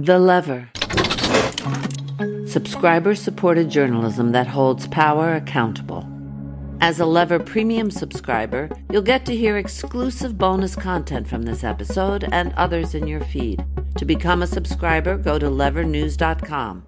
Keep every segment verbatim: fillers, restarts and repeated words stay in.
The Lever. Subscriber-supported journalism that holds power accountable. As a Lever Premium subscriber, you'll get to hear exclusive bonus content from this episode and others in your feed. To become a subscriber, go to lever news dot com.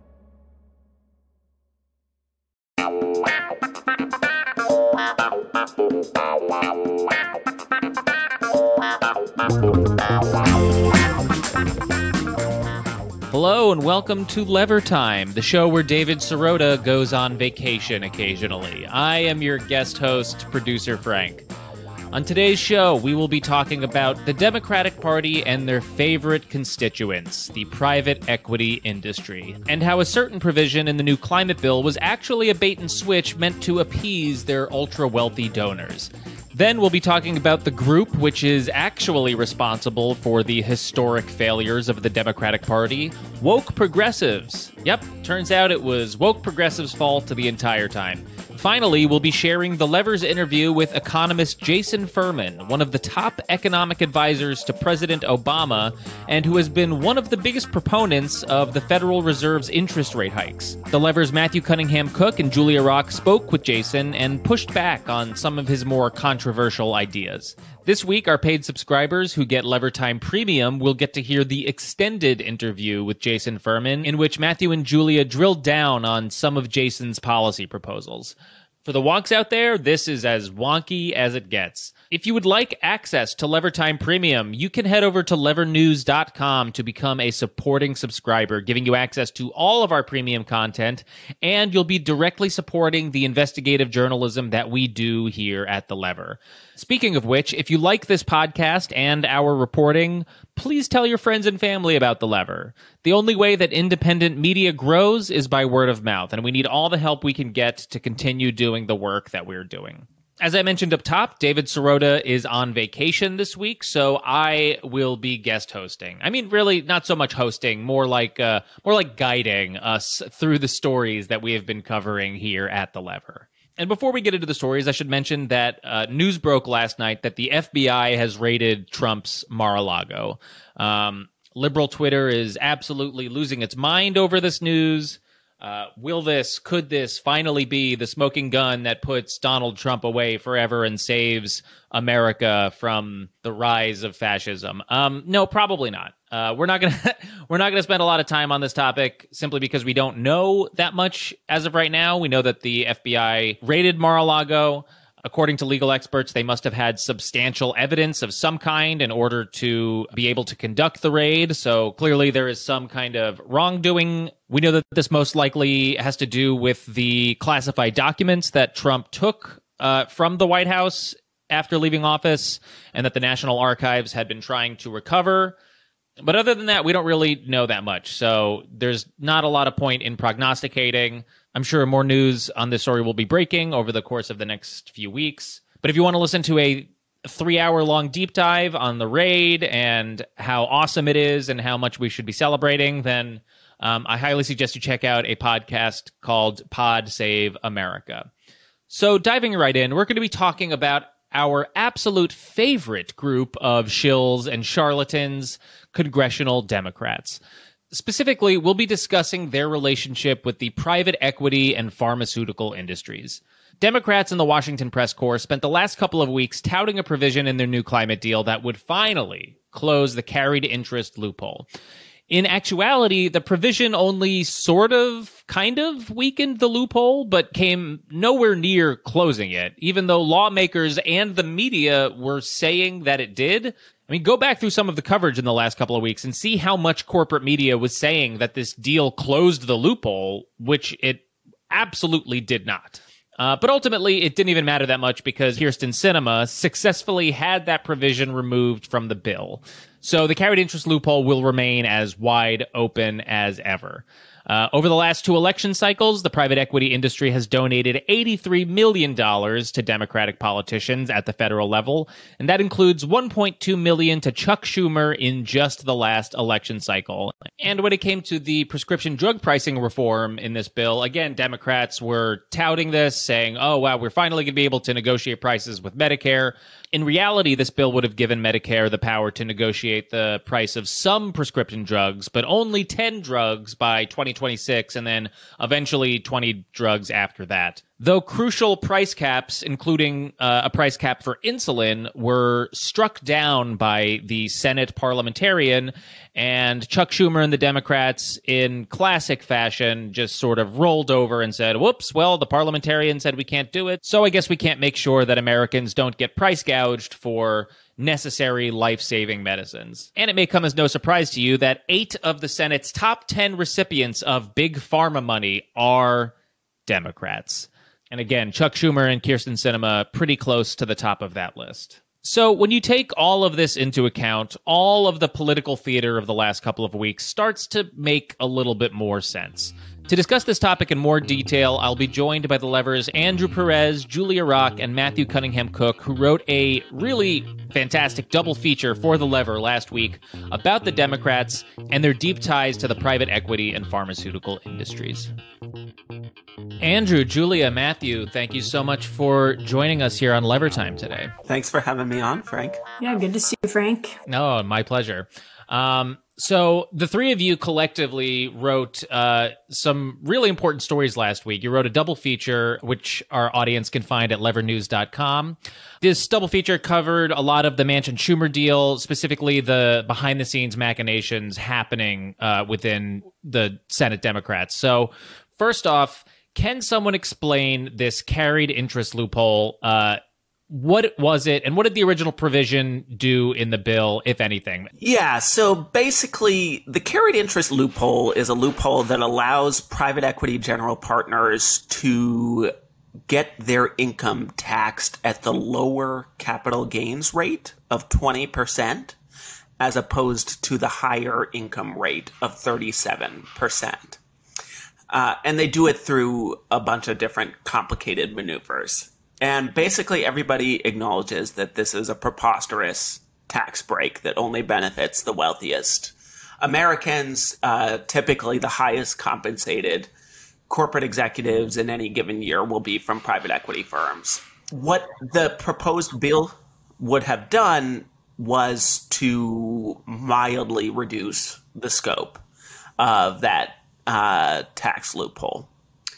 Hello and welcome to Lever Time, the show where David Sirota goes on vacation occasionally. I am your guest host, producer Frank. On today's show, we will be talking about the Democratic Party and their favorite constituents, the private equity industry, and how a certain provision in the new climate bill was actually a bait and switch meant to appease their ultra-wealthy donors. Then we'll be talking about the group which is actually responsible for the historic failures of the Democratic Party, woke progressives. Yep, turns out it was woke progressives' fault the entire time. Finally, we'll be sharing the Lever's interview with economist Jason Furman, one of the top economic advisors to President Obama, and who has been one of the biggest proponents of the Federal Reserve's interest rate hikes. The Lever's Matthew Cunningham Cook and Julia Rock spoke with Jason and pushed back on some of his more controversial ideas. This week, our paid subscribers who get Lever Time Premium will get to hear the extended interview with Jason Furman, in which Matthew and Julia drilled down on some of Jason's policy proposals. For the wonks out there, this is as wonky as it gets. If you would like access to Lever Time Premium, you can head over to lever news dot com to become a supporting subscriber, giving you access to all of our premium content, and you'll be directly supporting the investigative journalism that we do here at The Lever. Speaking of which, if you like this podcast and our reporting, please tell your friends and family about The Lever. The only way that independent media grows is by word of mouth, and we need all the help we can get to continue doing the work that we're doing. As I mentioned up top, David Sirota is on vacation this week, so I will be guest hosting. I mean, really, not so much hosting, more like uh, more like guiding us through the stories that we have been covering here at The Lever. And before we get into the stories, I should mention that uh, news broke last night that the F B I has raided Trump's Mar-a-Lago. Um, liberal Twitter is absolutely losing its mind over this news. Uh, will this, could this finally be the smoking gun that puts Donald Trump away forever and saves America from the rise of fascism? Um, no, probably not. Uh, we're not gonna we're not gonna spend a lot of time on this topic simply because we don't know that much as of right now. We know that the F B I raided Mar-a-Lago. According to legal experts, they must have had substantial evidence of some kind in order to be able to conduct the raid. So clearly there is some kind of wrongdoing. We know that this most likely has to do with the classified documents that Trump took uh, from the White House after leaving office, and that the National Archives had been trying to recover. But other than that, we don't really know that much. So there's not a lot of point in prognosticating. I'm sure more news on this story will be breaking over the course of the next few weeks. But if you want to listen to a three-hour-long deep dive on the raid and how awesome it is and how much we should be celebrating, then um, I highly suggest you check out a podcast called Pod Save America. So diving right in, we're going to be talking about our absolute favorite group of shills and charlatans, congressional Democrats. Specifically, we'll be discussing their relationship with the private equity and pharmaceutical industries. Democrats in the Washington press corps spent the last couple of weeks touting a provision in their new climate deal that would finally close the carried interest loophole. In actuality, the provision only sort of, kind of weakened the loophole, but came nowhere near closing it, even though lawmakers and the media were saying that it did. I mean, go back through some of the coverage in the last couple of weeks and see how much corporate media was saying that this deal closed the loophole, which it absolutely did not. Uh, but ultimately, it didn't even matter that much because Kyrsten Sinema successfully had that provision removed from the bill. So the carried interest loophole will remain as wide open as ever. Uh, over the last two election cycles, the private equity industry has donated eighty-three million dollars to Democratic politicians at the federal level, and that includes one point two million dollars to Chuck Schumer in just the last election cycle. And when it came to the prescription drug pricing reform in this bill, again, Democrats were touting this, saying, oh, wow, we're finally going to be able to negotiate prices with Medicare. In reality, this bill would have given Medicare the power to negotiate the price of some prescription drugs, but only ten drugs by twenty twenty-six, and then eventually twenty drugs after that. Though crucial price caps, including uh, a price cap for insulin, were struck down by the Senate parliamentarian, and Chuck Schumer and the Democrats, in classic fashion, just sort of rolled over and said, whoops, well, the parliamentarian said we can't do it, so I guess we can't make sure that Americans don't get price gouged for necessary life-saving medicines. And it may come as no surprise to you that eight of the Senate's top ten recipients of big pharma money are Democrats. And again, Chuck Schumer and Kyrsten Sinema pretty close to the top of that list. So when you take all of this into account, all of the political theater of the last couple of weeks starts to make a little bit more sense. To discuss this topic in more detail, I'll be joined by the Lever's Andrew Perez, Julia Rock, and Matthew Cunningham Cook, who wrote a really fantastic double feature for the Lever last week about the Democrats and their deep ties to the private equity and pharmaceutical industries. Andrew, Julia, Matthew, thank you so much for joining us here on Lever Time today. Thanks for having me on, Frank. Yeah, good to see you, Frank. No, my pleasure. Um, so the three of you collectively wrote uh, some really important stories last week. You wrote a double feature, which our audience can find at lever news dot com. This double feature covered a lot of the Manchin-Schumer deal, specifically the behind-the-scenes machinations happening uh, within the Senate Democrats. So first off, can someone explain this carried interest loophole? Uh, what was it, and what did the original provision do in the bill, if anything? Yeah, so basically, the carried interest loophole is a loophole that allows private equity general partners to get their income taxed at the lower capital gains rate of twenty percent, as opposed to the higher income rate of thirty-seven percent. Uh, and they do it through a bunch of different complicated maneuvers. And basically everybody acknowledges that this is a preposterous tax break that only benefits the wealthiest Americans, uh, typically the highest compensated corporate executives in any given year will be from private equity firms. What the proposed bill would have done was to mildly reduce the scope of that uh, tax loophole.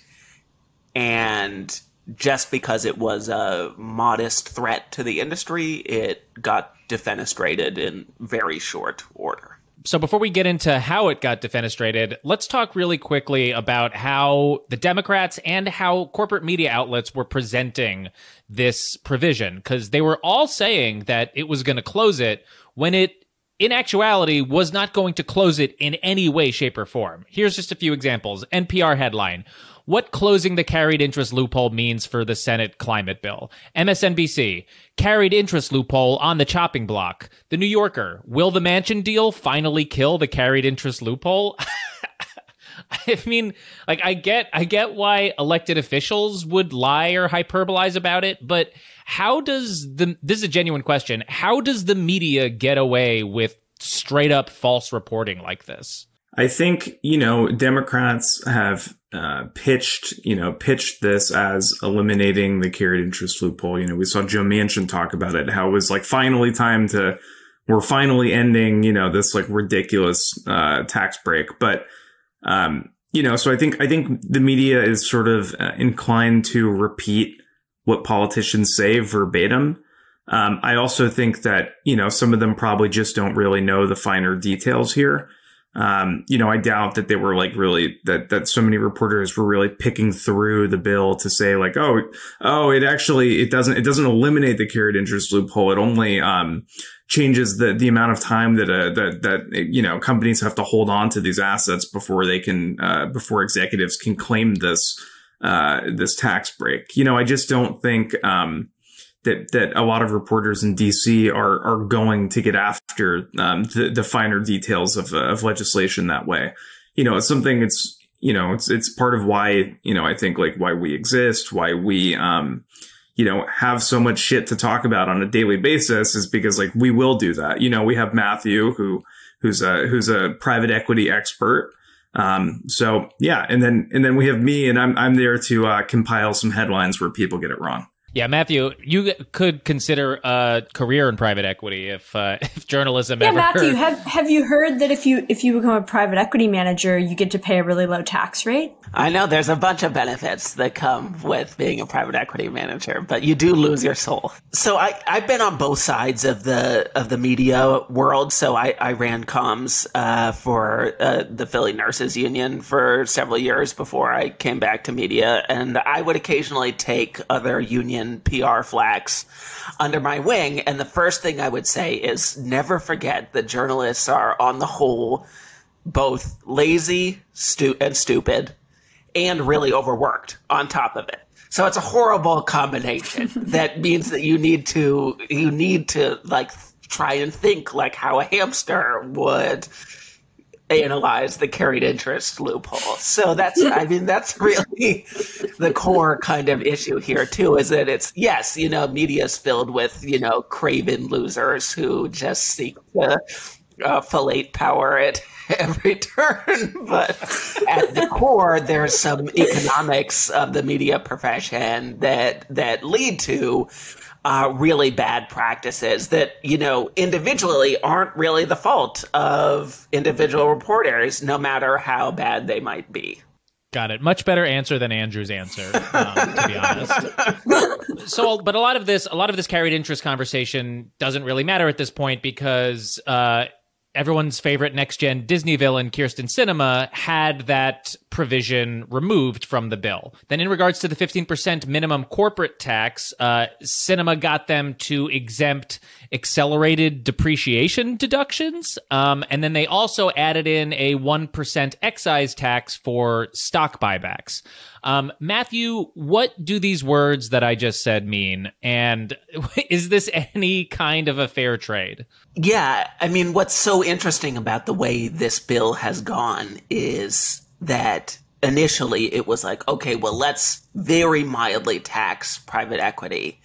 And just because it was a modest threat to the industry, it got defenestrated in very short order. So before we get into how it got defenestrated, let's talk really quickly about how the Democrats and how corporate media outlets were presenting this provision, because they were all saying that it was going to close it when it, in actuality, was not going to close it in any way, shape, or form. Here's just a few examples. N P R headline: what closing the carried interest loophole means for the Senate climate bill. M S N B C: carried interest loophole on the chopping block. The New Yorker: will the Manchin deal finally kill the carried interest loophole? I mean, like, I get, I get why elected officials would lie or hyperbolize about it, but how does the, this is a genuine question, how does the media get away with straight up false reporting like this? I think, you know, Democrats have uh, pitched, you know, pitched this as eliminating the carried interest loophole. You know, we saw Joe Manchin talk about it, how it was like finally time to, we're finally ending, you know, this like ridiculous uh, tax break. But, um, you know, so I think, I think the media is sort of uh, inclined to repeat what politicians say verbatim. Um, I also think that, you know, some of them probably just don't really know the finer details here. Um, you know, I doubt that they were like really that, that so many reporters were really picking through the bill to say like, oh, oh, it actually, it doesn't, it doesn't eliminate the carried interest loophole. It only, um, changes the, the amount of time that, uh, that, that, you know, companies have to hold on to these assets before they can, uh, before executives can claim this, uh, this tax break. You know, I just don't think, um, that, that a lot of reporters in D C are, are going to get after, um, the, the finer details of, uh, of legislation that way. You know, it's something it's, you know, it's it's part of why, you know, I think like why we exist, why we, um, you know, have so much shit to talk about on a daily basis is because like we will do that. You know, we have Matthew who who's a who's a private equity expert. Um, so yeah, and then and then we have me, and I'm I'm there to uh, compile some headlines where people get it wrong. Yeah, Matthew, you could consider a career in private equity if uh, if journalism yeah, ever. Yeah, Matthew, have have you heard that if you if you become a private equity manager, you get to pay a really low tax rate? I know there's a bunch of benefits that come with being a private equity manager, but you do lose your soul. So I, I've been on both sides of the of the media world. So I, I ran comms uh, for uh, the Philly Nurses Union for several years before I came back to media, and I would occasionally take other union P R flacks under my wing. And the first thing I would say is never forget that journalists are, on the whole, both lazy stu- and stupid, and really overworked on top of it. So it's a horrible combination. That means that you need to you need to like try and think like how a hamster would analyze the carried interest loophole. So that's I mean that's really the core kind of issue here too, is that it's yes, you know, media is filled with, you know, craven losers who just seek to uh, fellate power at every turn, but at the core, there's some economics of the media profession that that lead to uh, really bad practices that, you know, individually aren't really the fault of individual reporters, no matter how bad they might be. Got it. Much better answer than Andrew's answer, um, to be honest. So, but a lot of this, a lot of this carried interest conversation doesn't really matter at this point because uh, everyone's favorite next-gen Disney villain, Kyrsten Sinema, had that provision removed from the bill. Then in regards to the fifteen percent minimum corporate tax, uh, Sinema got them to exempt accelerated depreciation deductions. Um, and then they also added in a one percent excise tax for stock buybacks. Um, Matthew, what do these words that I just said mean? And is this any kind of a fair trade? Yeah, I mean, what's so interesting about the way this bill has gone is that initially it was like, okay, well, let's very mildly tax private equity.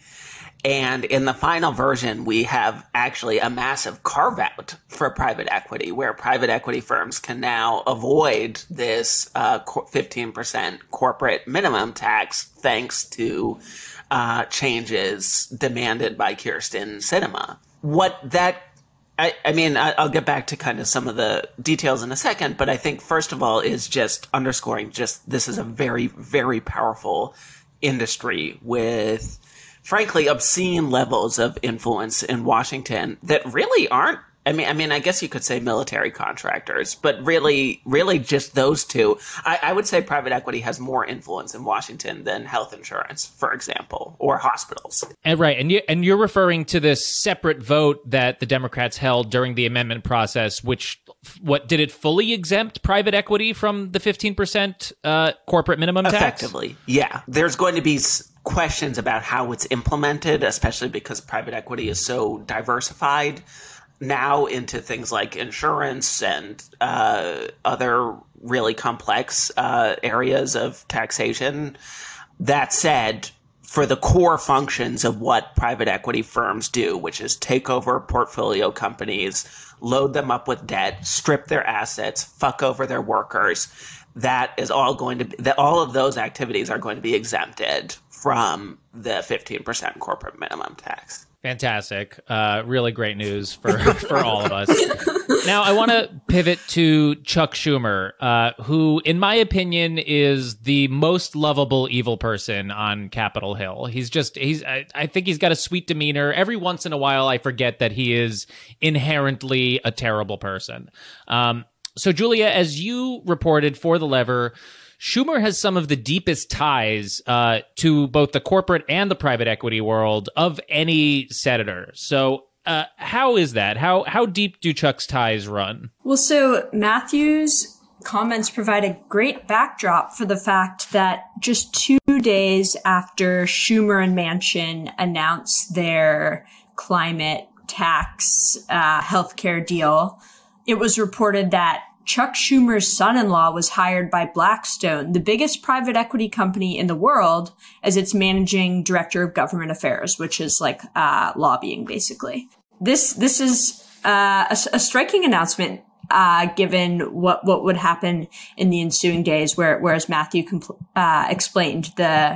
And in the final version, we have actually a massive carve out for private equity, where private equity firms can now avoid this uh, fifteen percent corporate minimum tax thanks to uh, changes demanded by Kyrsten Sinema. What that I, I mean, I, I'll get back to kind of some of the details in a second, but I think first of all is just underscoring just this is a very, very powerful industry with, frankly, obscene levels of influence in Washington that really aren't, I mean, I mean, I guess you could say military contractors, but really, really just those two. I, I would say private equity has more influence in Washington than health insurance, for example, or hospitals. And right, and you and you're referring to this separate vote that the Democrats held during the amendment process, which what did it fully exempt private equity from the fifteen percent uh, corporate minimum tax? Effectively, yeah. There's going to be questions about how it's implemented, especially because private equity is so diversified now into things like insurance and uh, other really complex uh, areas of taxation. That said, for the core functions of what private equity firms do, which is take over portfolio companies, load them up with debt, strip their assets, fuck over their workers, that is all going to be, that all of those activities are going to be exempted from the fifteen percent corporate minimum tax. Fantastic. Uh, really great news for, for all of us. Now, I want to pivot to Chuck Schumer, uh, who, in my opinion, is the most lovable evil person on Capitol Hill. He's just, he's, I, I think he's got a sweet demeanor. Every once in a while, I forget that he is inherently a terrible person. Um, so, Julia, as you reported for The Lever, Schumer has some of the deepest ties uh, to both the corporate and the private equity world of any senator. So uh, how is that? How how deep do Chuck's ties run? Well, so Matthew's comments provide a great backdrop for the fact that just two days after Schumer and Manchin announced their climate tax uh, healthcare deal, it was reported that Chuck Schumer's son-in-law was hired by Blackstone, the biggest private equity company in the world, as its managing director of government affairs, which is like uh, lobbying, basically. This this is uh, a, a striking announcement, uh, given what what would happen in the ensuing days, where whereas Matthew compl- uh, explained the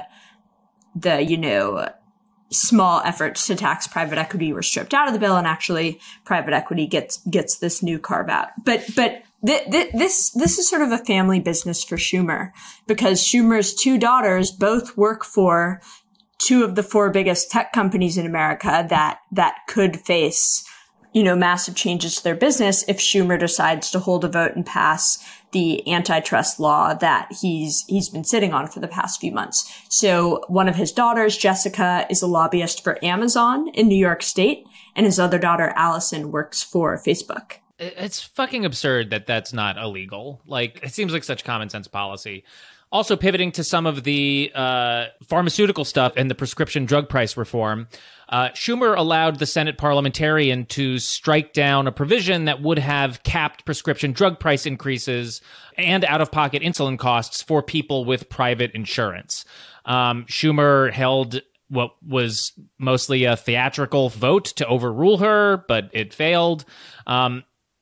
the you know. small efforts to tax private equity were stripped out of the bill, and actually private equity gets gets this new carve out. But but th- th- this this is sort of a family business for Schumer, because Schumer's two daughters both work for two of the four biggest tech companies in America that that could face, you know, massive changes to their business if Schumer decides to hold a vote and pass the antitrust law that he's he's been sitting on for the past few months. So one of his daughters, Jessica, is a lobbyist for Amazon in New York State, and his other daughter, Allison, works for Facebook. It's fucking absurd that that's not illegal. Like, it seems like such common sense policy. Also, pivoting to some of the uh, pharmaceutical stuff and the prescription drug price reform, uh, Schumer allowed the Senate parliamentarian to strike down a provision that would have capped prescription drug price increases and out-of-pocket insulin costs for people with private insurance. Um, Schumer held what was mostly a theatrical vote to overrule her, but it failed. Um,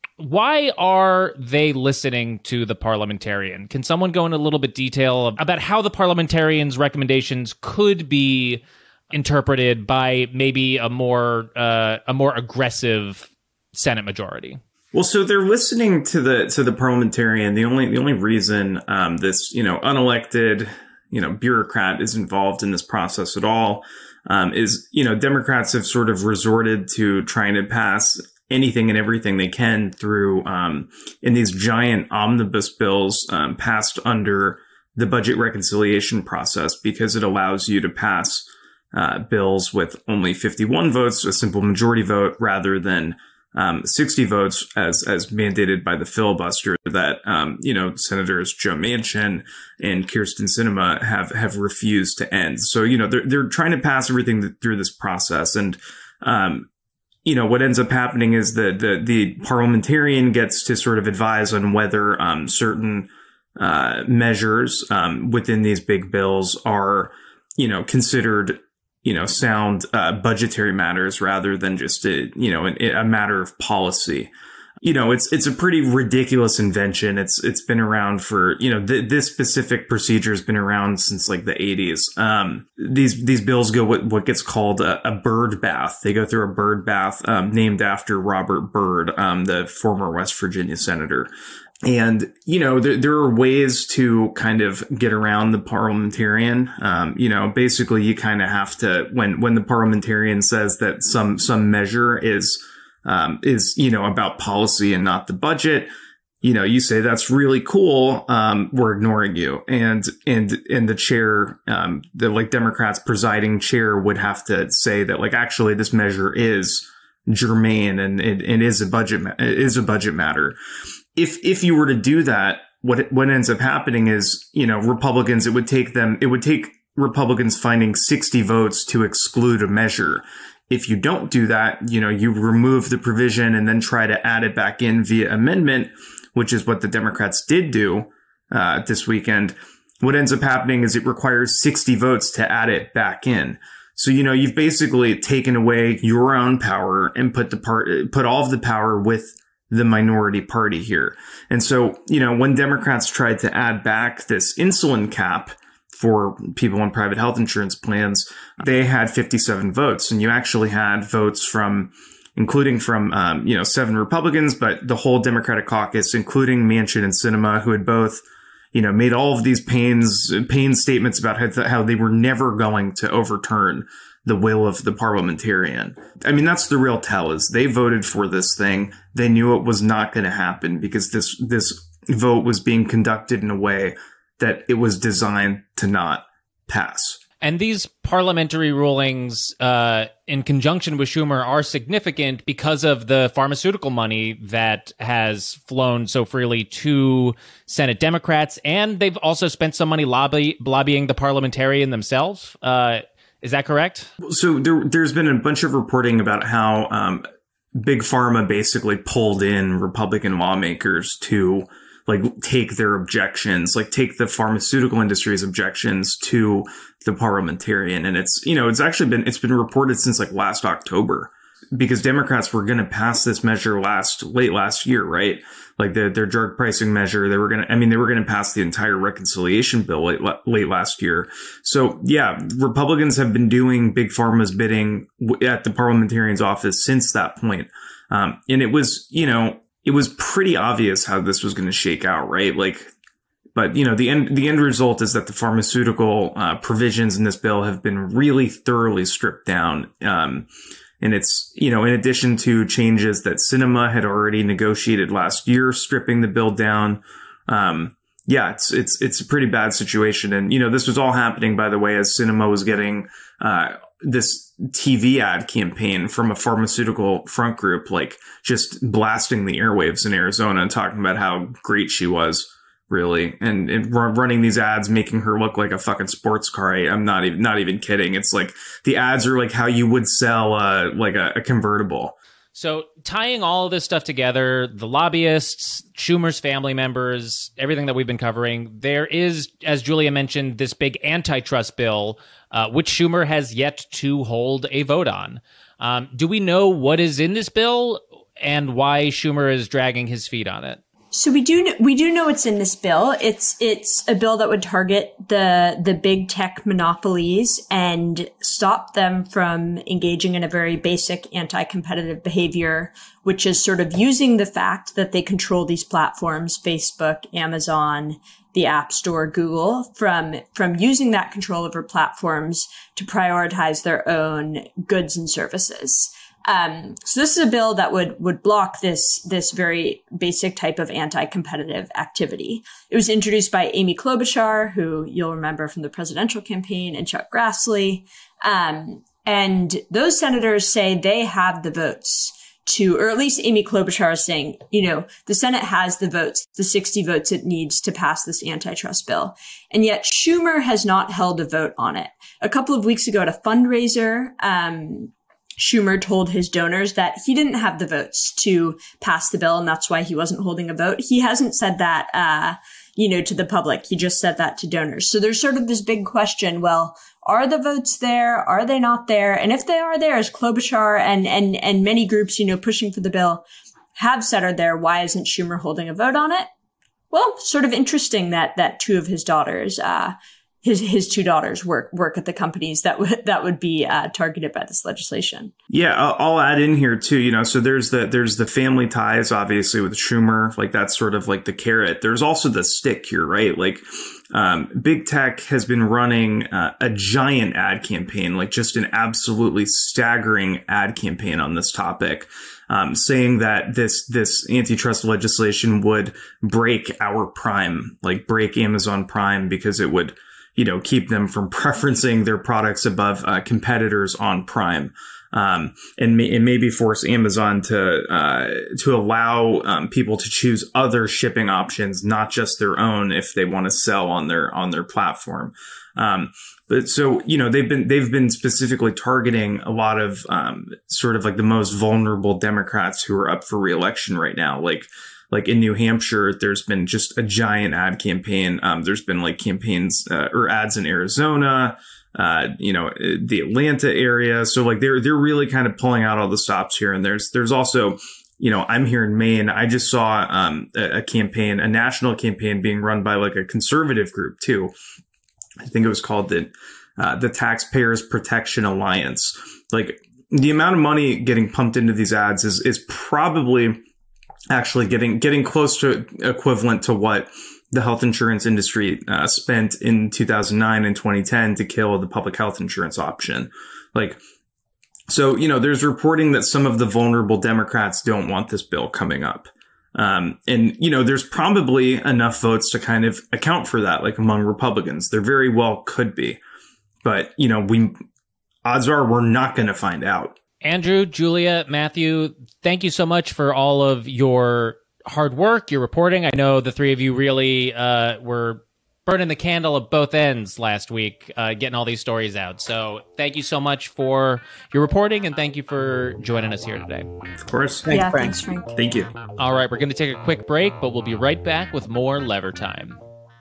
Why are they listening to the parliamentarian? Can someone go into a little bit detail about how the parliamentarian's recommendations could be interpreted by maybe a more uh, a more aggressive Senate majority? Well, so they're listening to the to the parliamentarian. The only the only reason um, this you know unelected you know bureaucrat is involved in this process at all um, is you know Democrats have sort of resorted to trying to pass anything and everything they can through um, in these giant omnibus bills um, passed under the budget reconciliation process, because it allows you to pass uh, bills with only fifty-one votes, a simple majority vote, rather than um, sixty votes as as mandated by the filibuster that um, you know Senators Joe Manchin and Kyrsten Sinema have have refused to end. So you know they're they're trying to pass everything through this process, and um, you know, what ends up happening is that the, the parliamentarian gets to sort of advise on whether um, certain uh, measures um, within these big bills are, you know, considered, you know, sound uh, budgetary matters rather than just a, you know, a, a matter of policy. You know, it's it's a pretty ridiculous invention. It's it's been around for, you know, th- this specific procedure has been around since like the eighties. Um, these these bills go what what gets called a, a bird bath. They go through a bird bath um, named after Robert Byrd, um, the former West Virginia senator. And, you know, there, there are ways to kind of get around the parliamentarian. Um, you know, basically you kind of have to, when when the parliamentarian says that some some measure is Um, is, you know, about policy and not the budget, you know, you say that's really cool. Um, we're ignoring you. And, and, and the chair, um, the like Democrats presiding chair would have to say that, like, actually this measure is germane and it, it is a budget, ma- it is a budget matter. If, if you were to do that, what, what ends up happening is, you know, Republicans, it would take them, it would take Republicans finding sixty votes to exclude a measure. If you don't do that, you know, you remove the provision and then try to add it back in via amendment, which is what the Democrats did do uh, this weekend. What ends up happening is it requires sixty votes to add it back in. So, you know, you've basically taken away your own power and put the part, put all of the power with the minority party here. And so, you know, when Democrats tried to add back this insulin cap for people on private health insurance plans, they had fifty-seven votes, and you actually had votes from, including from, um, you know, seven Republicans, but the whole Democratic caucus, including Manchin and Sinema, who had both, you know, made all of these pains, pain statements about how, th- how they were never going to overturn the will of the parliamentarian. I mean, that's the real tell, is they voted for this thing. They knew it was not going to happen because this, this vote was being conducted in a way that it was designed to not pass. And these parliamentary rulings, uh, in conjunction with Schumer, are significant because of the pharmaceutical money that has flown so freely to Senate Democrats, and they've also spent some money lobby lobbying the parliamentarian themselves. Uh, is that correct? So there, there's been a bunch of reporting about how um, Big Pharma basically pulled in Republican lawmakers to like take their objections, like take the pharmaceutical industry's objections to the parliamentarian. And it's, you know, it's actually been, it's been reported since like last October, because Democrats were going to pass this measure last, late last year, right? Like the, their drug pricing measure, they were going to, I mean, they were going to pass the entire reconciliation bill late, late last year. So yeah, Republicans have been doing Big Pharma's bidding at the parliamentarian's office since that point. Um, and it was, you know, it was pretty obvious how this was going to shake out, right? Like, but you know, the end, the end result is that the pharmaceutical uh, provisions in this bill have been really thoroughly stripped down. Um, And it's, you know, in addition to changes that Sinema had already negotiated last year, stripping the bill down. Um, yeah, it's, it's, it's a pretty bad situation. And, you know, this was all happening, by the way, as Sinema was getting, uh, this T V ad campaign from a pharmaceutical front group, like just blasting the airwaves in Arizona and talking about how great she was. Really, and, and running these ads, making her look like a fucking sports car. I, I'm not even not even kidding. It's like the ads are like how you would sell uh, like a, a convertible. So tying all of this stuff together, the lobbyists, Schumer's family members, everything that we've been covering, there is, as Julia mentioned, this big antitrust bill, uh, which Schumer has yet to hold a vote on. Um, do we know what is in this bill and why Schumer is dragging his feet on it? So we do we do know it's in this bill. It's it's a bill that would target the the big tech monopolies and stop them from engaging in a very basic anti-competitive behavior, which is sort of using the fact that they control these platforms, Facebook, Amazon, the App Store, Google, from from using that control over platforms to prioritize their own goods and services. Um, so this is a bill that would, would block this, this very basic type of anti-competitive activity. It was introduced by Amy Klobuchar, who you'll remember from the presidential campaign, and Chuck Grassley. Um, and those senators say they have the votes to, or at least Amy Klobuchar is saying, you know, the Senate has the votes, the sixty votes it needs to pass this antitrust bill. And yet Schumer has not held a vote on it. A couple of weeks ago at a fundraiser, um, Schumer told his donors that he didn't have the votes to pass the bill, and that's why he wasn't holding a vote. He hasn't said that, uh, you know, to the public. He just said that to donors. So there's sort of this big question. Well, are the votes there? Are they not there? And if they are there, as Klobuchar and, and, and many groups, you know, pushing for the bill have said are there, why isn't Schumer holding a vote on it? Well, sort of interesting that, that two of his daughters, uh, His his two daughters work work at the companies that would that would be uh, targeted by this legislation. Yeah, I'll, I'll add in here too. You know, so there's the there's the family ties, obviously, with Schumer. Like that's sort of like the carrot. There's also the stick here, right? Like, um, big tech has been running uh, a giant ad campaign, like just an absolutely staggering ad campaign on this topic. Um, saying that this this antitrust legislation would break our Prime, like break Amazon Prime, because it would, you know, keep them from preferencing their products above uh, competitors on Prime, um, and, may, and maybe force Amazon to uh, to allow um, people to choose other shipping options, not just their own, if they want to sell on their on their platform. Um, but so, you know, they've been they've been specifically targeting a lot of um, sort of like the most vulnerable Democrats who are up for re-election right now, like. Like in New Hampshire, there's been just a giant ad campaign. Um, there's been like campaigns uh, or ads in Arizona, uh, you know, the Atlanta area. So like they're they're really kind of pulling out all the stops here. And there's there's also, you know, I'm here in Maine. I just saw um, a, a campaign, a national campaign being run by like a conservative group, too. I think it was called the uh, the Taxpayers Protection Alliance. Like the amount of money getting pumped into these ads is is probably actually getting getting close to equivalent to what the health insurance industry uh, spent in two thousand nine and twenty ten to kill the public health insurance option. Like, so, you know, there's reporting that some of the vulnerable Democrats don't want this bill coming up. Um, and, you know, there's probably enough votes to kind of account for that, like among Republicans. There very well could be. But, you know, we odds are we're not going to find out. Andrew, Julia, Matthew, thank you so much for all of your hard work, your reporting. I know the three of you really uh, were burning the candle at both ends last week, uh, getting all these stories out. So thank you so much for your reporting, and thank you for joining us here today. Of course. Thanks, yeah, Frank. thanks, Frank. Thank you. All right, we're going to take a quick break, but we'll be right back with more Lever Time.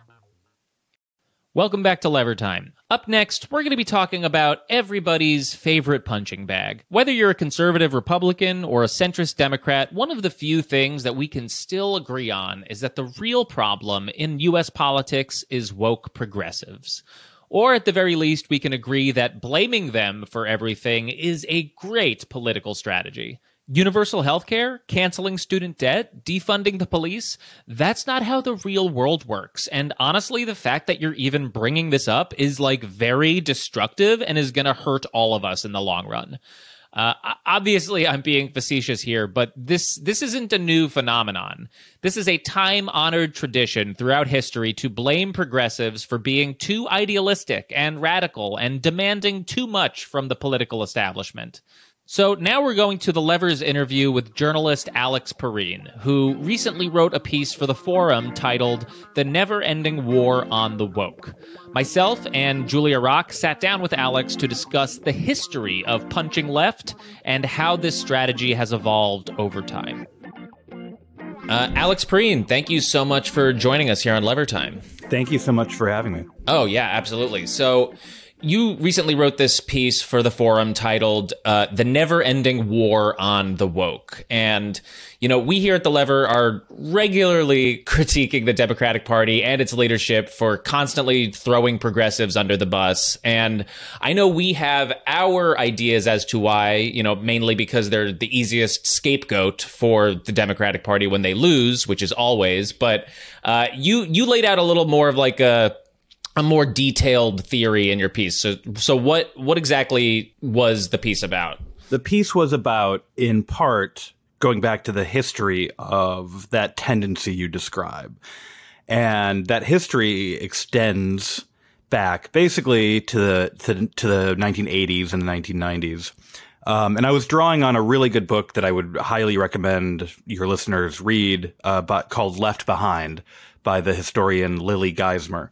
Welcome back to Lever Time. Up next, we're going to be talking about everybody's favorite punching bag. Whether you're a conservative Republican or a centrist Democrat, one of the few things that we can still agree on is that the real problem in U S politics is woke progressives. Or at the very least, we can agree that blaming them for everything is a great political strategy. Universal health care, canceling student debt, defunding the police, that's not how the real world works. And honestly, the fact that you're even bringing this up is like very destructive and is going to hurt all of us in the long run. Uh, obviously, I'm being facetious here, but this this isn't a new phenomenon. This is a time-honored tradition throughout history to blame progressives for being too idealistic and radical and demanding too much from the political establishment. So now we're going to the Levers interview with journalist Alex Pareene, who recently wrote a piece for The Forum titled The Never-Ending War on the Woke. Myself and Julia Rock sat down with Alex to discuss the history of punching left and how this strategy has evolved over time. Uh, Alex Pareene, thank you so much for joining us here on Lever Time. Thank you so much for having me. Oh, yeah, absolutely. So you recently wrote this piece for The Forum titled uh, The Never-Ending War on the Woke. And, you know, we here at The Lever are regularly critiquing the Democratic Party and its leadership for constantly throwing progressives under the bus. And I know we have our ideas as to why, you know, mainly because they're the easiest scapegoat for the Democratic Party when they lose, which is always. But uh, you you laid out a little more of like a a more detailed theory in your piece. So, so what, what exactly was the piece about? The piece was about, in part, going back to the history of that tendency you describe. And that history extends back basically to the, to, to the nineteen eighties and the nineteen nineties. Um, and I was drawing on a really good book that I would highly recommend your listeners read, uh, but called Left Behind by the historian Lily Geismer.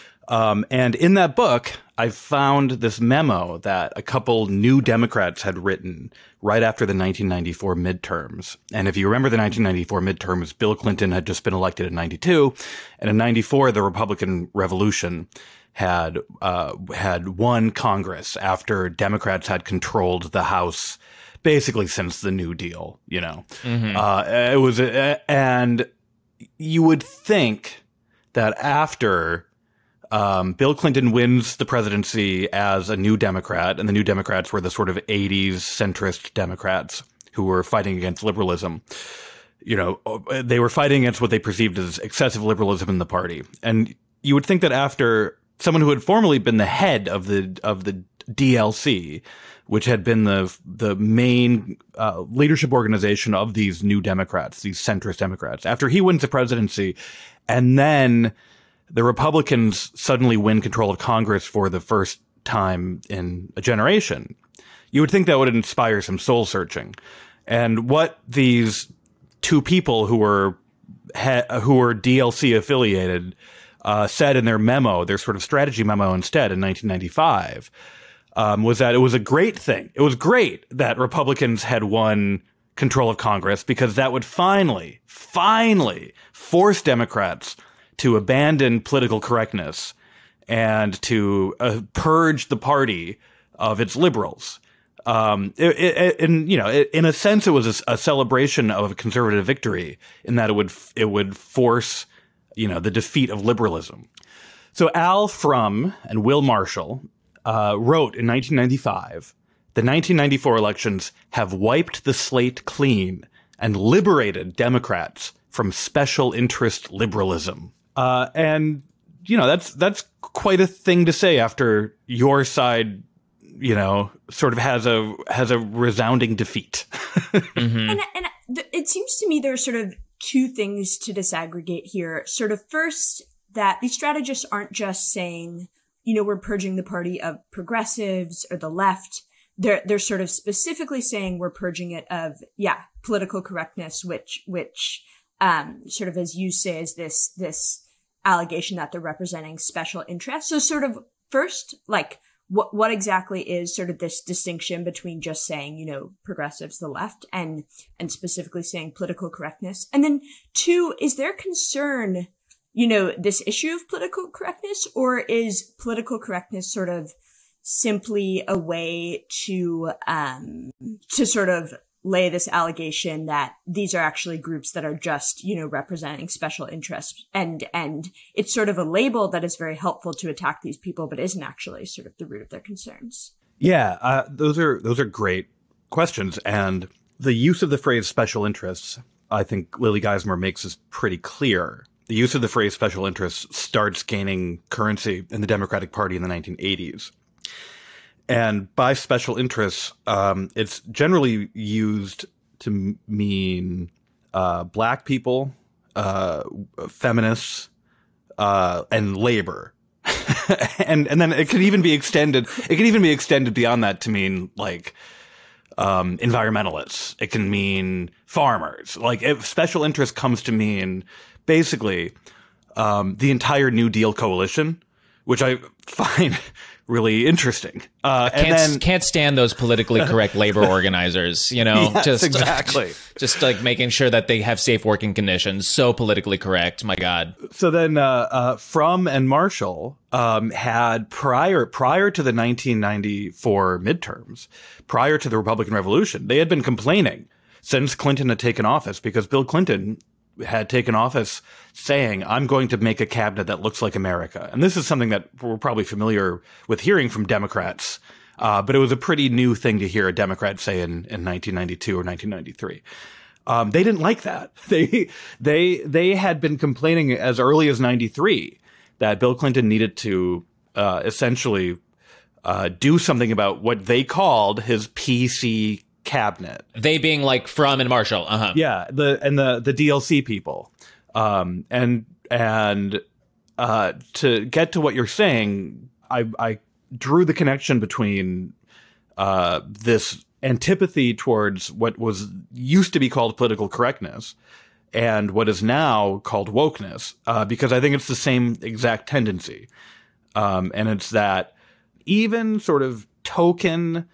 Um, and in that book, I found this memo that a couple new Democrats had written right after the nineteen ninety-four midterms. And if you remember the nineteen ninety-four midterms, Bill Clinton had just been elected in ninety-two. And in ninety-four, the Republican Revolution had, uh, had won Congress after Democrats had controlled the House basically since the New Deal, you know. Mm-hmm. Uh, it was, uh, and you would think that after Um, Bill Clinton wins the presidency as a New Democrat, and the New Democrats were the sort of eighties centrist Democrats who were fighting against liberalism. You know, they were fighting against what they perceived as excessive liberalism in the party. And you would think that after someone who had formerly been the head of the of the D L C, which had been the the main uh, leadership organization of these New Democrats, these centrist Democrats, after he wins the presidency, and then the Republicans suddenly win control of Congress for the first time in a generation, you would think that would inspire some soul searching. And what these two people who were he- who were D L C affiliated uh, said in their memo, their sort of strategy memo instead in nineteen ninety-five, um, was that it was a great thing. It was great that Republicans had won control of Congress because that would finally, finally force Democrats to abandon political correctness and to uh, purge the party of its liberals. Um, it, it, and, you know, it, in a sense, it was a, a celebration of a conservative victory in that it would, it would force, you know, the defeat of liberalism. So Al Frum and Will Marshall, uh, wrote in nineteen ninety-five, the nineteen ninety-four elections have wiped the slate clean and liberated Democrats from special interest liberalism. Uh, and, you know, that's, that's quite a thing to say after your side, you know, sort of has a, has a resounding defeat. mm-hmm. And, and th- it seems to me there are sort of two things to disaggregate here. Sort of first, that these strategists aren't just saying, you know, we're purging the party of progressives or the left. They're, they're sort of specifically saying we're purging it of, yeah, political correctness, which, which, um, sort of, as you say, is this, this, allegation that they're representing special interests. So sort of first, like, what what exactly is sort of this distinction between just saying, you know, progressives, the left, and and specifically saying political correctness? And then two, is there concern, you know, this issue of political correctness, or is political correctness sort of simply a way to um to sort of lay this allegation that these are actually groups that are just, you know, representing special interests, and and it's sort of a label that is very helpful to attack these people, but isn't actually sort of the root of their concerns? Yeah, uh, those are those are great questions, and the use of the phrase special interests, I think Lily Geismer makes this pretty clear. The use of the phrase special interests starts gaining currency in the Democratic Party in the nineteen eighties. And by special interests, um, it's generally used to m- mean uh, black people, uh, feminists, uh, and labor. and and then it could even be extended. It can even be extended beyond that to mean like um, environmentalists. It can mean farmers. Like if special interest comes to mean basically um, the entire New Deal coalition, which I find really interesting. Uh, can't, and then, can't stand those politically correct labor organizers, you know, yes, just exactly. just like making sure that they have safe working conditions. So politically correct. My God. So then, uh, uh, Frum and Marshall, um, had prior, prior to the nineteen ninety-four midterms, prior to the Republican Revolution, they had been complaining since Clinton had taken office, because Bill Clinton had taken office saying, I'm going to make a cabinet that looks like America. And this is something that we're probably familiar with hearing from Democrats. Uh, but it was a pretty new thing to hear a Democrat say in, in nineteen ninety-two or nineteen ninety-three. Um, they didn't like that. They, they, they had been complaining as early as ninety-three that Bill Clinton needed to, uh, essentially, uh, do something about what they called his P C cabinet. They being like Frum and Marshall. Uh-huh. Yeah. The, and the, the D L C people. Um, and, and, uh, to get to what you're saying, I, I drew the connection between, uh, this antipathy towards what was used to be called political correctness and what is now called wokeness, uh, because I think it's the same exact tendency. Um, and it's that even sort of token,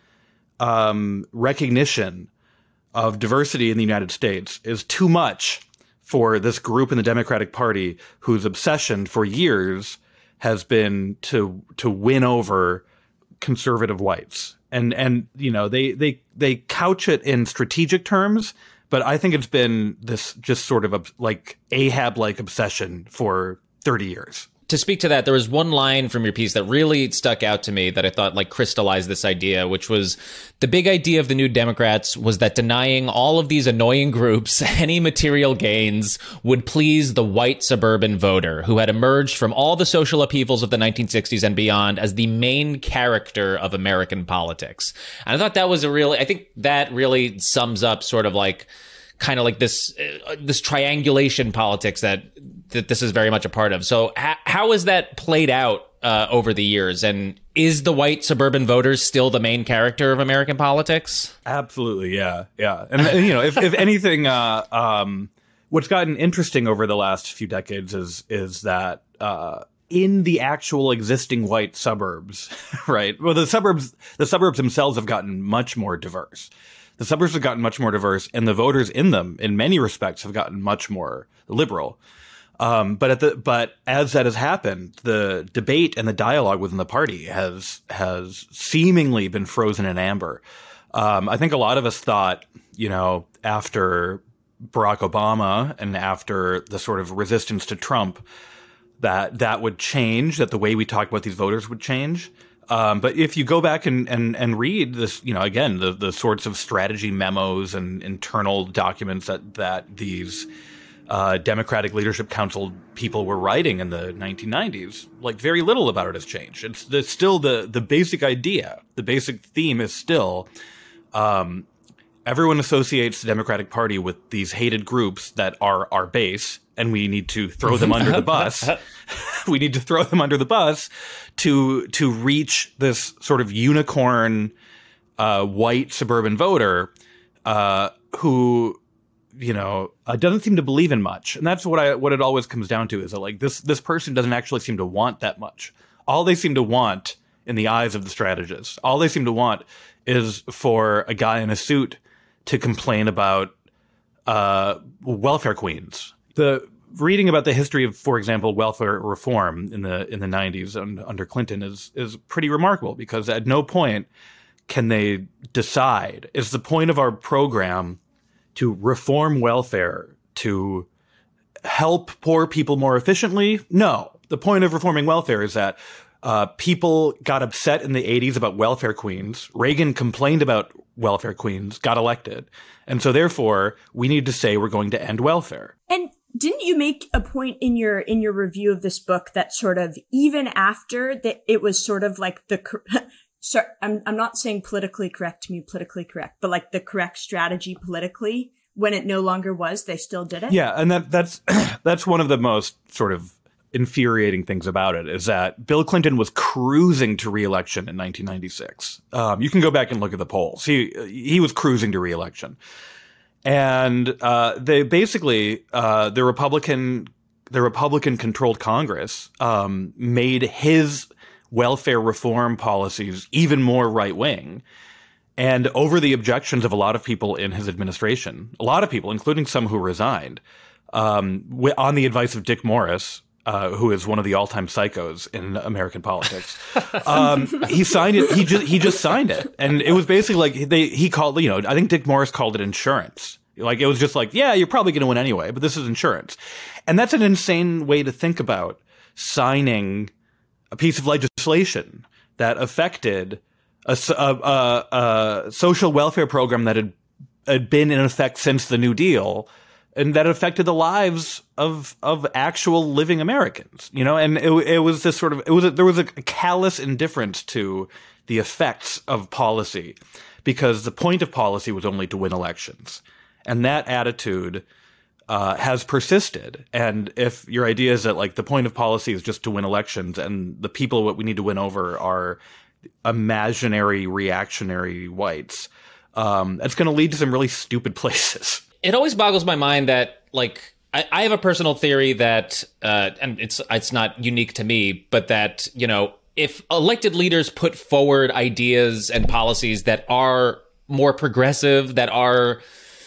um, recognition of diversity in the United States is too much for this group in the Democratic Party whose obsession for years has been to to win over conservative whites. And and you know, they they they couch it in strategic terms, but I think it's been this just sort of a, like Ahab-like obsession for thirty years. To speak to that, there was one line from your piece that really stuck out to me that I thought like crystallized this idea, which was the big idea of the New Democrats was that denying all of these annoying groups any material gains would please the white suburban voter who had emerged from all the social upheavals of the nineteen sixties and beyond as the main character of American politics. And I thought that was a really, I think that really sums up sort of like kind of like this uh, this triangulation politics that that this is very much a part of. So ha- how has that played out uh, over the years? And is the white suburban voters still the main character of American politics? Absolutely, yeah, yeah. And, and you know, if, if anything, uh, um, what's gotten interesting over the last few decades is is that uh, in the actual existing white suburbs, right? Well, the suburbs the suburbs themselves have gotten much more diverse. The suburbs have gotten much more diverse, and the voters in them, in many respects, have gotten much more liberal. Um, but at the but as that has happened, the debate and the dialogue within the party has has seemingly been frozen in amber. Um, I think a lot of us thought, you know, after Barack Obama and after the sort of resistance to Trump, that that would change, that the way we talked about these voters would change. Um, but if you go back and, and, and read this, you know, again, the, the sorts of strategy memos and internal documents that, that these uh, Democratic Leadership Council people were writing in the nineteen nineties, like very little about it has changed. It's, it's still the, the basic idea. The basic theme is still um, everyone associates the Democratic Party with these hated groups that are our base, and we need to throw them under the bus. We need to throw them under the bus to to reach this sort of unicorn uh, white suburban voter uh, who you know, uh, doesn't seem to believe in much. And that's what I what it always comes down to is that, like, this this person doesn't actually seem to want that much. All they seem to want, in the eyes of the strategists, all they seem to want is for a guy in a suit to complain about uh, welfare queens. The reading about the history of, for example, welfare reform in the in the nineties and under Clinton is is pretty remarkable, because at no point can they decide, is the point of our program to reform welfare to help poor people more efficiently? No. The point of reforming welfare is that uh, people got upset in the eighties about welfare queens. Reagan complained about welfare queens, got elected. And so therefore, we need to say we're going to end welfare. And didn't you make a point in your in your review of this book that sort of even after that it was sort of like the sorry, I'm I'm not saying politically correct to me politically correct, but like the correct strategy politically, when it no longer was, they still did it? Yeah, and that that's that's one of the most sort of infuriating things about it, is that Bill Clinton was cruising to re-election in nineteen ninety-six. Um, you can go back and look at the polls. He he was cruising to re-election. And uh, they basically, uh, the Republican, the Republican-controlled Congress um, made his welfare reform policies even more right-wing. And over the objections of a lot of people in his administration, a lot of people, including some who resigned, um, on the advice of Dick Morris, uh, who is one of the all-time psychos in American politics, um, he signed it. He just he just signed it, and it was basically like they he called you know I think Dick Morris called it insurance. Like, it was just like, yeah, you're probably going to win anyway, but this is insurance. And that's an insane way to think about signing a piece of legislation that affected a, a, a, a social welfare program that had, had been in effect since the New Deal, and that affected the lives of of actual living Americans. You know, and it, it was this sort of it was a, there was a callous indifference to the effects of policy, because the point of policy was only to win elections. And that attitude uh, has persisted. And if your idea is that, like, the point of policy is just to win elections, and the people what we need to win over are imaginary reactionary whites, um, that's going to lead to some really stupid places. It always boggles my mind that, like, I, I have a personal theory that, uh, and it's it's not unique to me, but that, you know, if elected leaders put forward ideas and policies that are more progressive, that are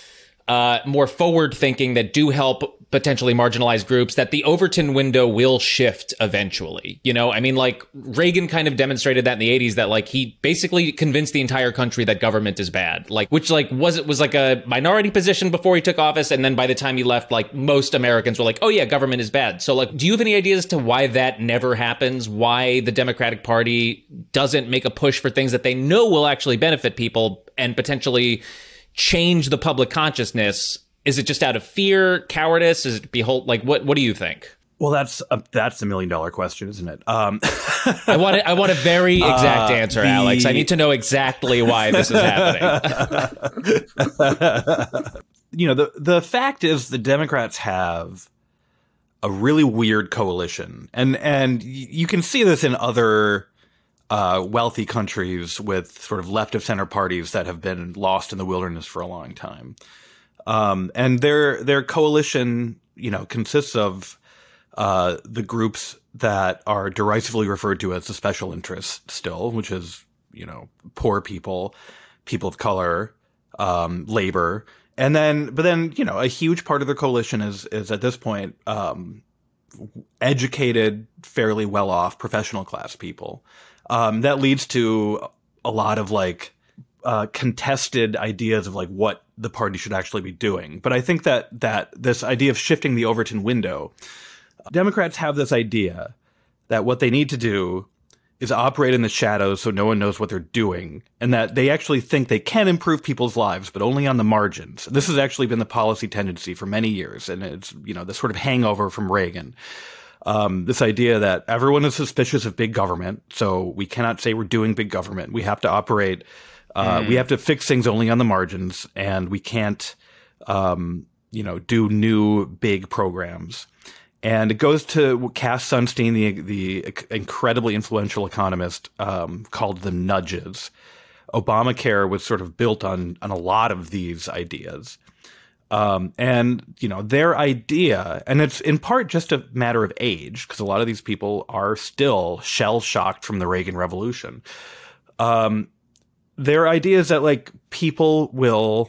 Uh, more forward-thinking, that do help potentially marginalized groups, that the Overton window will shift eventually. You know, I mean, like, Reagan kind of demonstrated that in the eighties, that, like, he basically convinced the entire country that government is bad. Like, which, like, was it was like a minority position before he took office, and then by the time he left, like, most Americans were like, oh yeah, government is bad. So, like, do you have any ideas as to why that never happens? Why the Democratic Party doesn't make a push for things that they know will actually benefit people and potentially change the public consciousness? Is it just out of fear, cowardice? Is it behold, like, what, what do you think? Well, that's a, that's a million dollar question, isn't it? Um, I want a, I want a very exact uh, answer, the... Alex. I need to know exactly why this is happening. You know, the, the fact is the Democrats have a really weird coalition, and, and you can see this in other Uh, wealthy countries with sort of left of center parties that have been lost in the wilderness for a long time. Um, and their, their coalition, you know, consists of, uh, the groups that are derisively referred to as the special interests still, which is, you know, poor people, people of color, um, labor. And then, but then, you know, a huge part of their coalition is, is at this point, um, educated, fairly well off professional class people. Um, that leads to a lot of, like, uh, contested ideas of, like, what the party should actually be doing. But I think that, that this idea of shifting the Overton window, Democrats have this idea that what they need to do is operate in the shadows so no one knows what they're doing, and that they actually think they can improve people's lives, but only on the margins. This has actually been the policy tendency for many years, and it's, you know, the sort of hangover from Reagan. Um, this idea that everyone is suspicious of big government, so we cannot say we're doing big government. We have to operate, uh, mm. we have to fix things only on the margins, and we can't, um, you know, do new big programs. And it goes to Cass Sunstein, the, the incredibly influential economist, um, called the nudges. Obamacare was sort of built on, on a lot of these ideas. Um, and, you know, their idea, and it's in part just a matter of age, because a lot of these people are still shell-shocked from the Reagan Revolution. Um, their idea is that, like, people will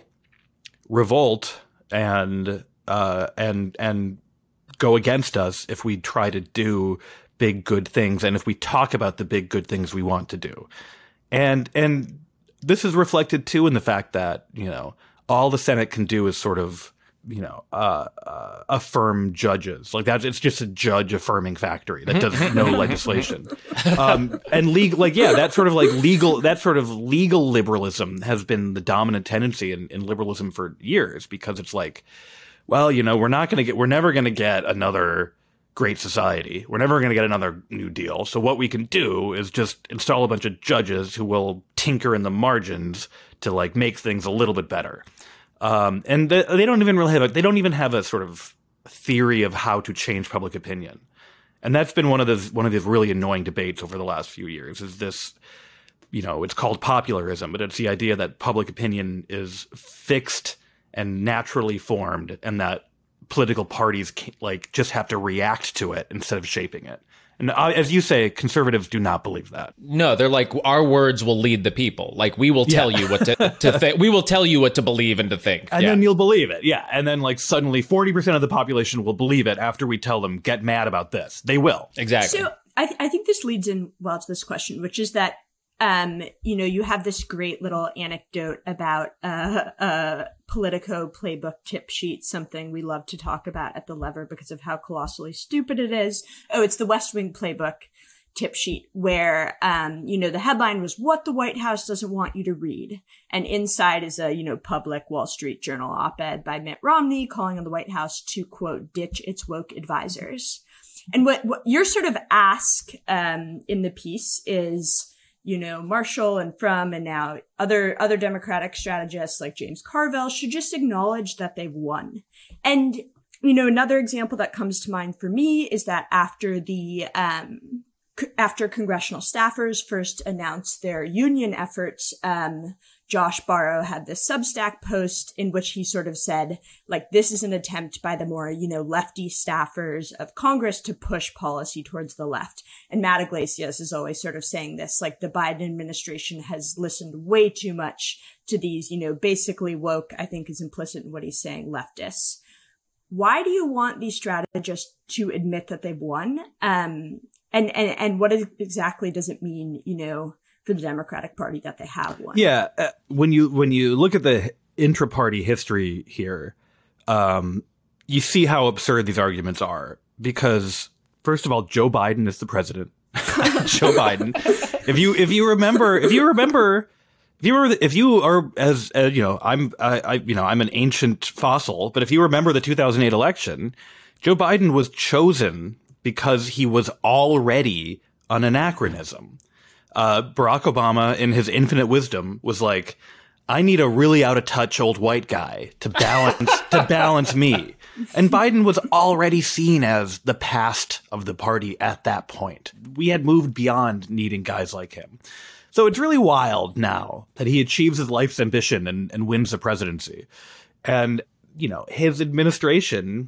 revolt and, uh, and, and go against us if we try to do big, good things, and if we talk about the big, good things we want to do. And, and this is reflected, too, in the fact that, you know, all the Senate can do is sort of, you know, uh, uh, affirm judges. Like that, it's just a judge affirming factory that does no legislation. Um, and legal, like, yeah, that sort of like legal, that sort of legal liberalism has been the dominant tendency in, in liberalism for years, because it's like, well, you know, we're not going to get, we're never going to get another great society. We're never going to get another New Deal. So what we can do is just install a bunch of judges who will tinker in the margins to like make things a little bit better. Um, and they, they don't even really have a, they don't even have a sort of theory of how to change public opinion. And that's been one of those, one of these really annoying debates over the last few years is this, you know, it's called popularism, but it's the idea that public opinion is fixed and naturally formed, and that political parties like just have to react to it instead of shaping it. And uh, as you say, conservatives do not believe that. No, they're like, our words will lead the people. Like, we will tell yeah. you what to, to think. We will tell you what to believe and to think. And yeah. then you'll believe it. Yeah. And then like suddenly forty percent of the population will believe it after we tell them, get mad about this. They will. Exactly. So I, th- I think this leads in well to this question, which is that Um, you know, you have this great little anecdote about uh, a Politico playbook tip sheet, something we love to talk about at The Lever because of how colossally stupid it is. Oh, it's the West Wing playbook tip sheet where, um, you know, the headline was what the White House doesn't want you to read. And inside is a, you know, public Wall Street Journal op-ed by Mitt Romney calling on the White House to, quote, ditch its woke advisors. And what, what your sort of ask um, in the piece is, you know, Marshall and Frum and now other, other Democratic strategists like James Carville should just acknowledge that they've won. And, you know, another example that comes to mind for me is that after the, um, c- after congressional staffers first announced their union efforts, um, Josh Barro had this Substack post in which he sort of said, like, this is an attempt by the more, you know, lefty staffers of Congress to push policy towards the left. And Matt Iglesias is always sort of saying this, like, the Biden administration has listened way too much to these, you know, basically woke, I think is implicit in what he's saying, leftists. Why do you want these strategists to admit that they've won? Um, and, and, and what is, exactly does it mean, you know, for the Democratic Party that they have won? Yeah. Uh, when you, when you look at the intra-party history here, um, you see how absurd these arguments are because first of all, Joe Biden is the president. Joe Biden. If you, if you remember, if you remember, if you were, if you are as, uh, you know, I'm, I, I, you know, I'm an ancient fossil, but if you remember the two thousand eight election, Joe Biden was chosen because he was already an anachronism. Uh, Barack Obama, in his infinite wisdom, was like, I need a really out of touch old white guy to balance, to balance me. And Biden was already seen as the past of the party at that point. We had moved beyond needing guys like him. So it's really wild now that he achieves his life's ambition and, and wins the presidency. And, you know, his administration,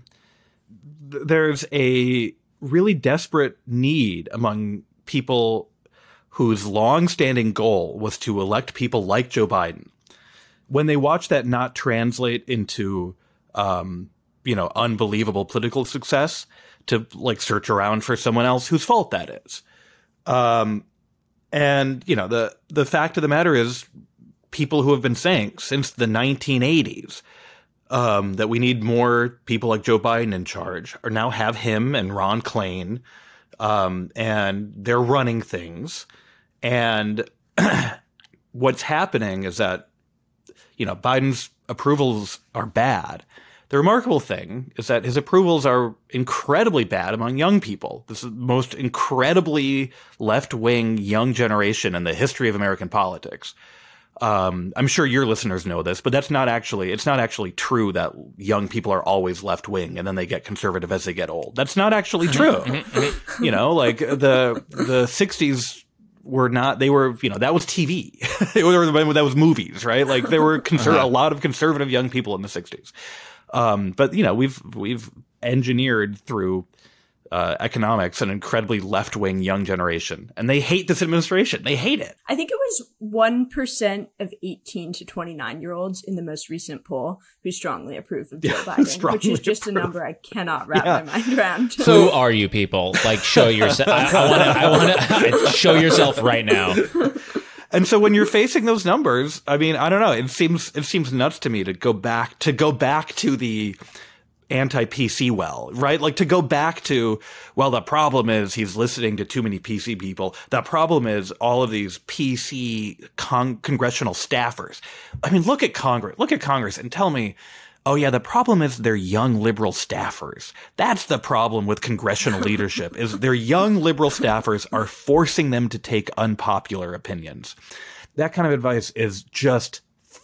th- there's a really desperate need among people whose long-standing goal was to elect people like Joe Biden. When they watch that not translate into, um, you know, unbelievable political success, to like search around for someone else whose fault that is. Um, and, you know, the, the fact of the matter is people who have been saying since the nineteen eighties um, that we need more people like Joe Biden in charge are now have him and Ron Klain, um, and they're running things. And what's happening is that, you know, Biden's approvals are bad. The remarkable thing is that his approvals are incredibly bad among young people. This is the most incredibly left-wing young generation in the history of American politics. Um, I'm sure your listeners know this, but that's not actually, it's not actually true that young people are always left-wing and then they get conservative as they get old. That's not actually true. You know, like the, the sixties were not, they were, you know, that was T V. That was movies, right? Like there were conser- a lot of conservative young people in the sixties. Um, but you know, we've we've engineered through uh, economics an incredibly left-wing young generation, and they hate this administration. They hate it. I think it was one percent of eighteen to twenty-nine year olds in the most recent poll who strongly approve of Joe Yeah, Biden, which is just approve. a number I cannot wrap Yeah. my mind around. Who are you people? Like, show yourself. I, I want to. I want to show yourself right now. And so when you're facing those numbers, I mean, I don't know. It seems it seems nuts to me to go back to go back to the anti-P C well, right? Like to go back to, well, the problem is he's listening to too many P C people. The problem is all of these P C con- congressional staffers. I mean, look at Congress. Look at Congress and tell me, oh yeah, the problem is they're young liberal staffers. That's the problem with congressional leadership is their young liberal staffers are forcing them to take unpopular opinions. That kind of advice is just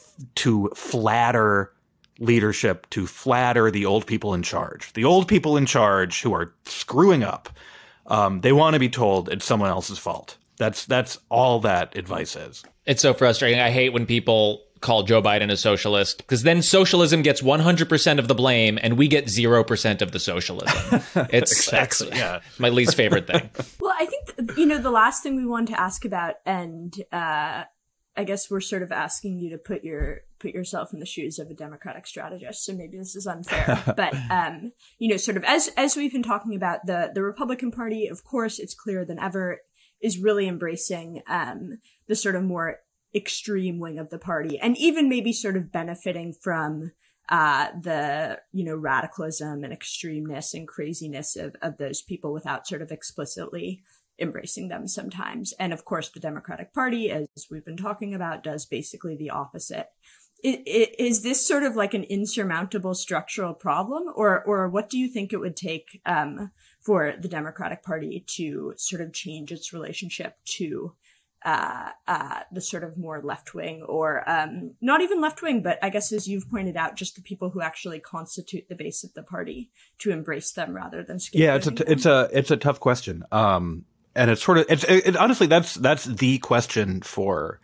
to flatter leadership, to flatter the old people in charge. The old people in charge who are screwing up, um, they want to be told it's someone else's fault. That's that's all that advice is. It's so frustrating. I hate when people call Joe Biden a socialist, because then socialism gets one hundred percent of the blame and we get zero percent of the socialism. It's Exactly, that's yeah. my least favorite thing. Well, I think, you know, the last thing we wanted to ask about, and uh, I guess we're sort of asking you to put your put yourself in the shoes of a Democratic strategist, so maybe this is unfair. But, um, you know, sort of as as we've been talking about, the, the Republican Party, of course, it's clearer than ever, is really embracing um, the sort of more extreme wing of the party, and even maybe sort of benefiting from uh, the, you know, radicalism and extremeness and craziness of, of those people without sort of explicitly embracing them sometimes. And of course, the Democratic Party, as we've been talking about, does basically the opposite. It, it, is this sort of like an insurmountable structural problem, or or what do you think it would take um, for the Democratic Party to sort of change its relationship to uh, uh, the sort of more left-wing, or um, not even left-wing, but I guess as you've pointed out, just the people who actually constitute the base of the party, to embrace them rather than scapegoating Yeah, it's a them? it's a it's a tough question. Um, and it's sort of it's it, it, honestly that's that's the question for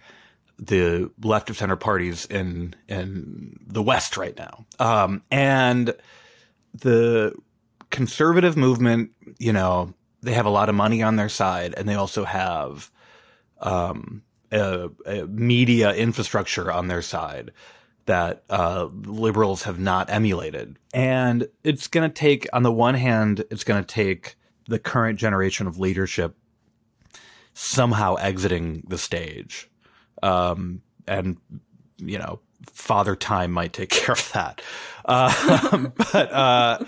the left of center parties in in the West right now. Um, and the conservative movement, you know, they have a lot of money on their side, and they also have um, a, a media infrastructure on their side that uh, liberals have not emulated. And it's going to take, on the one hand, it's going to take the current generation of leadership somehow exiting the stage. Um, and, you know, Father Time might take care of that. Um, but, uh,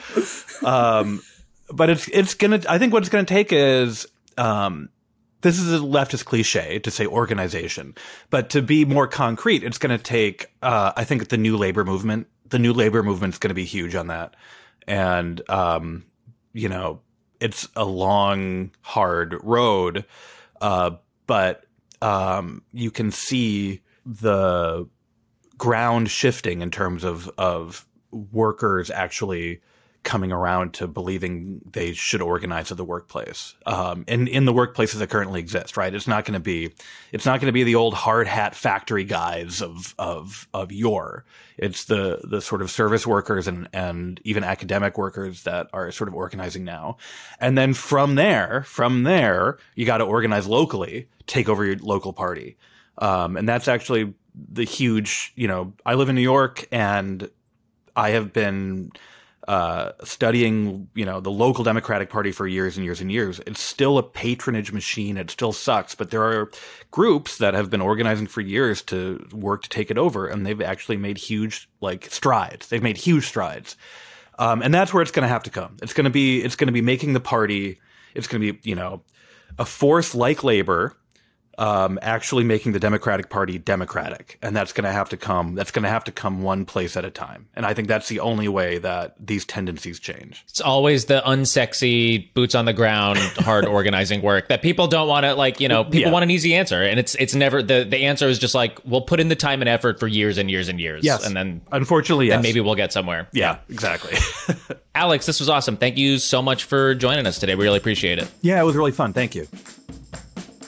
um, but it's, it's going to, I think what it's going to take is, um, this is a leftist cliche to say organization, but to be more concrete, it's going to take, uh, I think the new labor movement, the new labor movement is going to be huge on that. And, um, you know, it's a long, hard road. Uh, but, um, you can see the ground shifting in terms of, of workers actually coming around to believing they should organize at the workplace, um, in, in the workplaces that currently exist, right? It's not going to be, it's not going to be the old hard hat factory guys of, of, of yore. It's the, the sort of service workers and, and even academic workers that are sort of organizing now. And then from there, from there, you got to organize locally, take over your local party. Um, and that's actually the huge, you know, I live in New York, and I have been, uh, studying, you know, the local Democratic Party for years and years and years. It's still a patronage machine. It still sucks, but there are groups that have been organizing for years to work to take it over, and they've actually made huge, like, strides. They've made huge strides. Um, and that's where it's going to have to come. It's going to be, it's going to be making the party, it's going to be, you know, a force like labor, um, actually making the Democratic Party democratic. And that's going to have to come, that's going to have to come one place at a time. And I think that's the only way that these tendencies change. It's always the unsexy, boots on the ground, hard organizing work that people don't want to, like, you know, people Yeah. want an easy answer. And it's it's never, the, the answer is just like, we'll put in the time and effort for years and years and years. Yes. And then, Unfortunately, yes. then maybe we'll get somewhere. Yeah, exactly. Alex, this was awesome. Thank you so much for joining us today. We really appreciate it. Yeah, it was really fun. Thank you.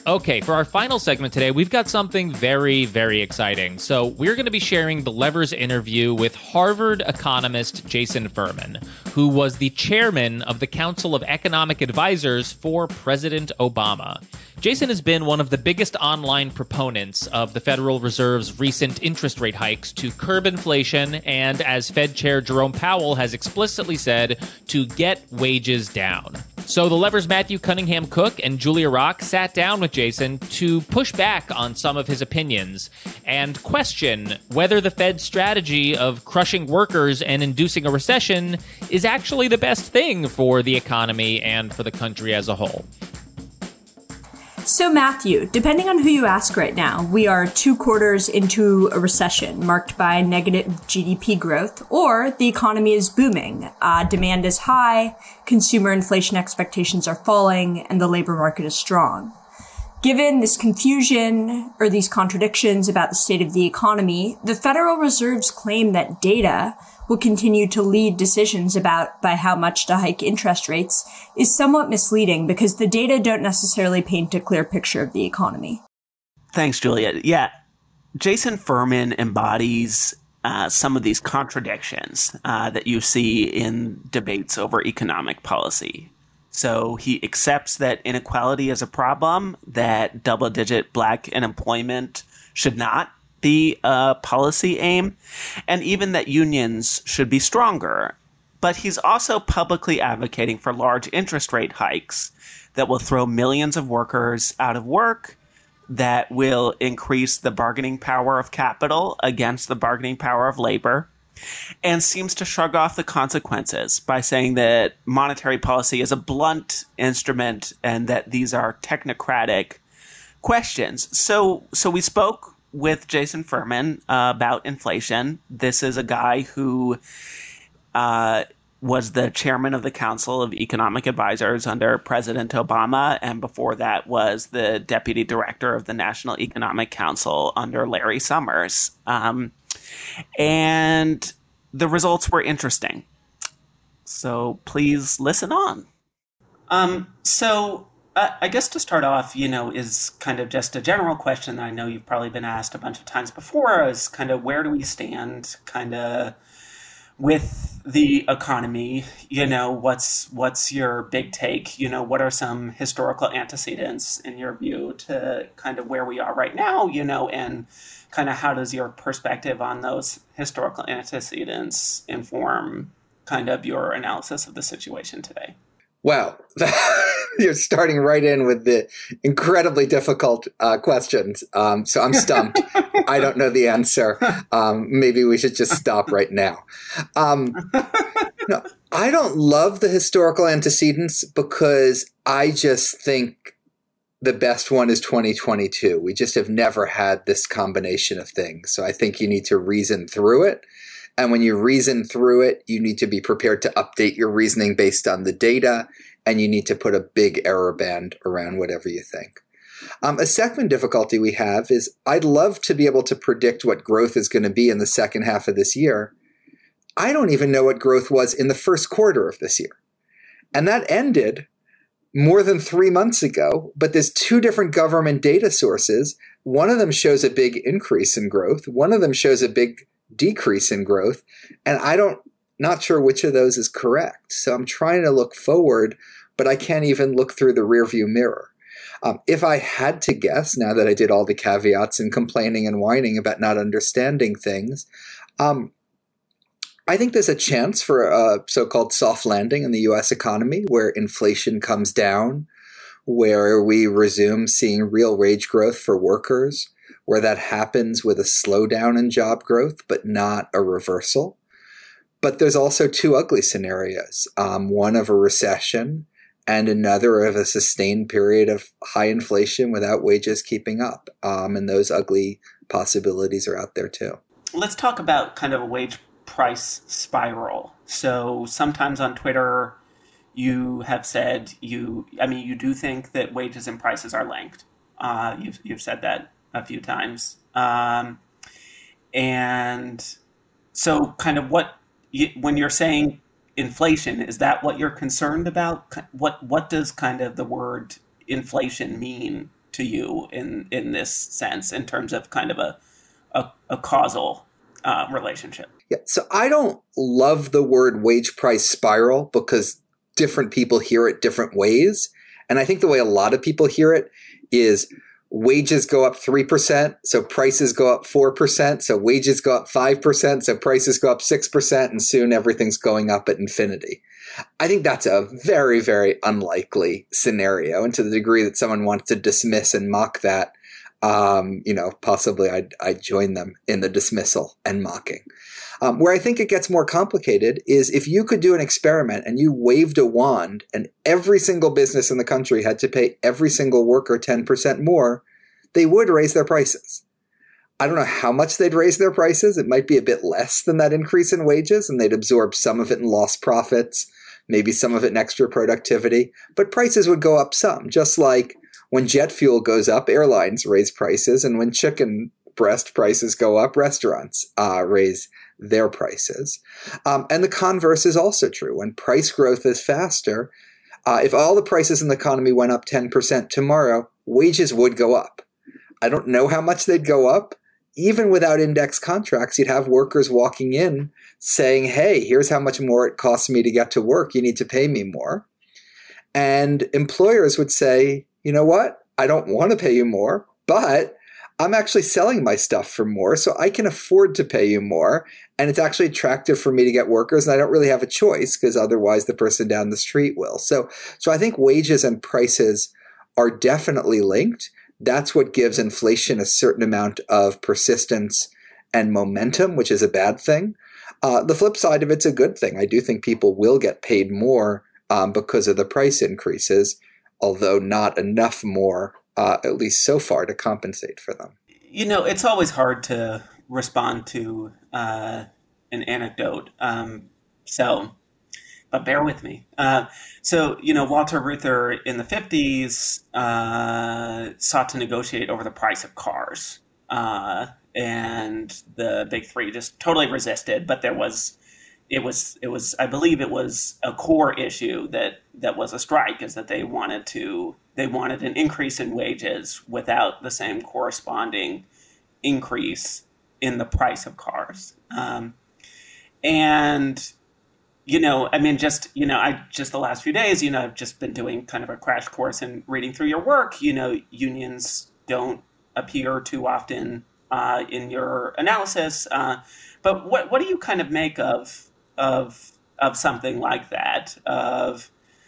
Okay, for our final segment today, we've got something very, very exciting. So we're going to be sharing the Levers interview with Harvard economist Jason Furman, who was the chairman of the Council of Economic Advisors for President Obama. Jason has been one of the biggest online proponents of the Federal Reserve's recent interest rate hikes to curb inflation and, as Fed Chair Jerome Powell has explicitly said, to get wages down. So the Levers' Matthew Cunningham Cook and Julia Rock sat down with Jason to push back on some of his opinions and question whether the Fed's strategy of crushing workers and inducing a recession is actually the best thing for the economy and for the country as a whole. So, Matthew, depending on who you ask right now, we are two quarters into a recession marked by negative G D P growth, or the economy is booming. Uh, demand is high, consumer inflation expectations are falling, and the labor market is strong. Given this confusion or these contradictions about the state of the economy, the Federal Reserve's claim that data will continue to lead decisions about by how much to hike interest rates is somewhat misleading because the data don't necessarily paint a clear picture of the economy. Thanks, Julia. Yeah, Jason Furman embodies uh, some of these contradictions uh, that you see in debates over economic policy. So he accepts that inequality is a problem, that double-digit black unemployment should not be a policy aim, and even that unions should be stronger. But he's also publicly advocating for large interest rate hikes that will throw millions of workers out of work, that will increase the bargaining power of capital against the bargaining power of labor, and seems to shrug off the consequences by saying that monetary policy is a blunt instrument and that these are technocratic questions. So, so we spoke with Jason Furman uh, about inflation. This is a guy who uh, was the chairman of the Council of Economic Advisors under President Obama, and before that was the deputy director of the National Economic Council under Larry Summers. Um, and the results were interesting. So please listen on. Um, so Uh, I guess to start off, you know, is kind of just a general question that I know you've probably been asked a bunch of times before, is kind of where do we stand kind of with the economy? You know, what's what's your big take? You know, what are some historical antecedents in your view to kind of where we are right now, you know, and kind of how does your perspective on those historical antecedents inform kind of your analysis of the situation today? Wow. You're starting right in with the incredibly difficult uh, questions. Um, so I'm stumped. I don't know the answer. Um, maybe we should just stop right now. Um, no, I don't love the historical antecedents because I just think the best one is twenty twenty-two. We just have never had this combination of things. So I think you need to reason through it. And when you reason through it, you need to be prepared to update your reasoning based on the data, and you need to put a big error band around whatever you think. Um, a second difficulty we have is I'd love to be able to predict what growth is going to be in the second half of this year. I don't even know what growth was in the first quarter of this year. And that ended more than three months ago, but there's two different government data sources. One of them shows a big increase in growth. One of them shows a big decrease in growth, and I don't not sure which of those is correct. So I'm trying to look forward, but I can't even look through the rearview mirror. Um, if I had to guess, now that I did all the caveats and complaining and whining about not understanding things, um, I think there's a chance for a so-called soft landing in the U S economy where inflation comes down, where we resume seeing real wage growth for workers, where that happens with a slowdown in job growth, but not a reversal. But there's also two ugly scenarios, um, one of a recession and another of a sustained period of high inflation without wages keeping up. Um, and those ugly possibilities are out there too. Let's talk about kind of a wage price spiral. So sometimes on Twitter, you have said you, I mean, you do think that wages and prices are linked. Uh, you've, you've said that a few times. Um, and so kind of what, you, when you're saying inflation, is that what you're concerned about? What, what does kind of the word inflation mean to you in, in this sense, in terms of kind of a, a, a causal uh, relationship? Yeah, so I don't love the word wage price spiral because different people hear it different ways. And I think the way a lot of people hear it is wages go up three percent, so prices go up four percent, so wages go up five percent, so prices go up six percent, and soon everything's going up at infinity. I think that's a very, very unlikely scenario. And to the degree that someone wants to dismiss and mock that, um, you know, possibly I'd, I'd join them in the dismissal and mocking. Um, where I think it gets more complicated is if you could do an experiment and you waved a wand and every single business in the country had to pay every single worker ten percent more, they would raise their prices. I don't know how much they'd raise their prices. It might be a bit less than that increase in wages, and they'd absorb some of it in lost profits, maybe some of it in extra productivity, but prices would go up some, just like when jet fuel goes up, airlines raise prices, and when chicken breast prices go up, restaurants uh, raise their prices. Um, and the converse is also true. When price growth is faster, uh, if all the prices in the economy went up ten percent tomorrow, wages would go up. I don't know how much they'd go up. Even without index contracts, you'd have workers walking in saying, hey, here's how much more it costs me to get to work. You need to pay me more. And employers would say, you know what? I don't want to pay you more, but I'm actually selling my stuff for more, so I can afford to pay you more. And it's actually attractive for me to get workers, and I don't really have a choice because otherwise the person down the street will. So, so I think wages and prices are definitely linked. That's what gives inflation a certain amount of persistence and momentum, which is a bad thing. Uh, the flip side of it's a good thing. I do think people will get paid more um, because of the price increases, although not enough more, uh, at least so far, to compensate for them. You know, it's always hard to respond to uh, an anecdote. Um, so, but bear with me. Uh, so, you know, Walter Reuther in the fifties uh, sought to negotiate over the price of cars. Uh, and the big three just totally resisted. But there was, it was, it was, I believe it was a core issue that, that was a strike, is that they wanted to, they wanted an increase in wages without the same corresponding increase in the price of cars. Um, and, you know, I mean, just, you know, I just the last few days, you know, I've just been doing kind of a crash course in reading through your work. You know, unions don't appear too often uh, in your analysis. Uh, but what what do you kind of make of of of something like that? Of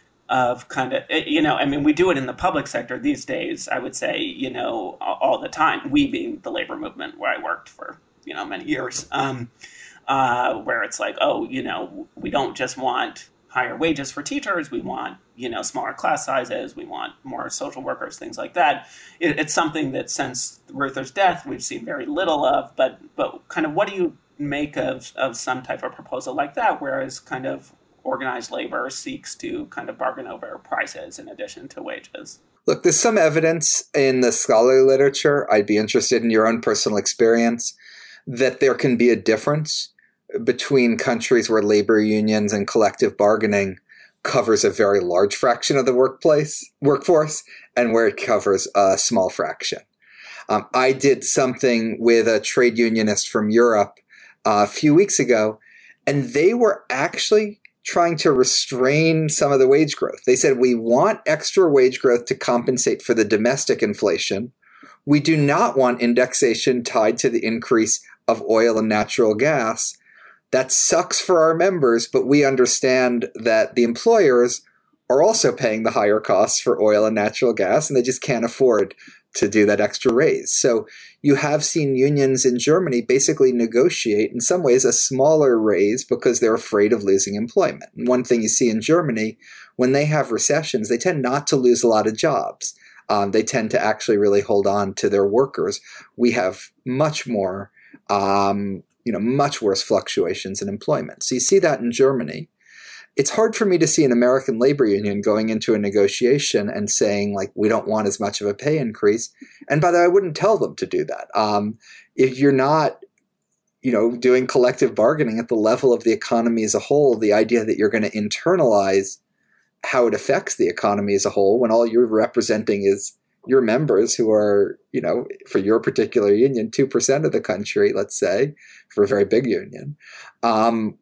of kind of, you know, I mean, we do it in the public sector these days, I would say, you know, all the time. We being the labor movement where I worked for, you know, many years. Um, Uh, where it's like, oh, you know, we don't just want higher wages for teachers. We want, you know, smaller class sizes. We want more social workers, things like that. It, it's something that since Reuther's death, we've seen very little of. But but kind of what do you make of, of some type of proposal like that, whereas kind of organized labor seeks to kind of bargain over prices in addition to wages? Look, there's some evidence in the scholarly literature. I'd be interested in your own personal experience that there can be a difference between countries where labor unions and collective bargaining covers a very large fraction of the workplace workforce and where it covers a small fraction. Um, I did something with a trade unionist from Europe uh, a few weeks ago, and they were actually trying to restrain some of the wage growth. They said, we want extra wage growth to compensate for the domestic inflation. We do not want indexation tied to the increase of oil and natural gas. That sucks for our members, but we understand that the employers are also paying the higher costs for oil and natural gas, and they just can't afford to do that extra raise. So you have seen unions in Germany basically negotiate, in some ways, a smaller raise because they're afraid of losing employment. And one thing you see in Germany, when they have recessions, they tend not to lose a lot of jobs. Um, they tend to actually really hold on to their workers. We have much more um, you know, much worse fluctuations in employment. So you see that in Germany. It's hard for me to see an American labor union going into a negotiation and saying, like, we don't want as much of a pay increase. And by the way, I wouldn't tell them to do that. Um, if you're not, you know, doing collective bargaining at the level of the economy as a whole, the idea that you're going to internalize how it affects the economy as a whole when all you're representing is your members who are, you know, for your particular union, two percent of the country, let's say, for a very big union, um,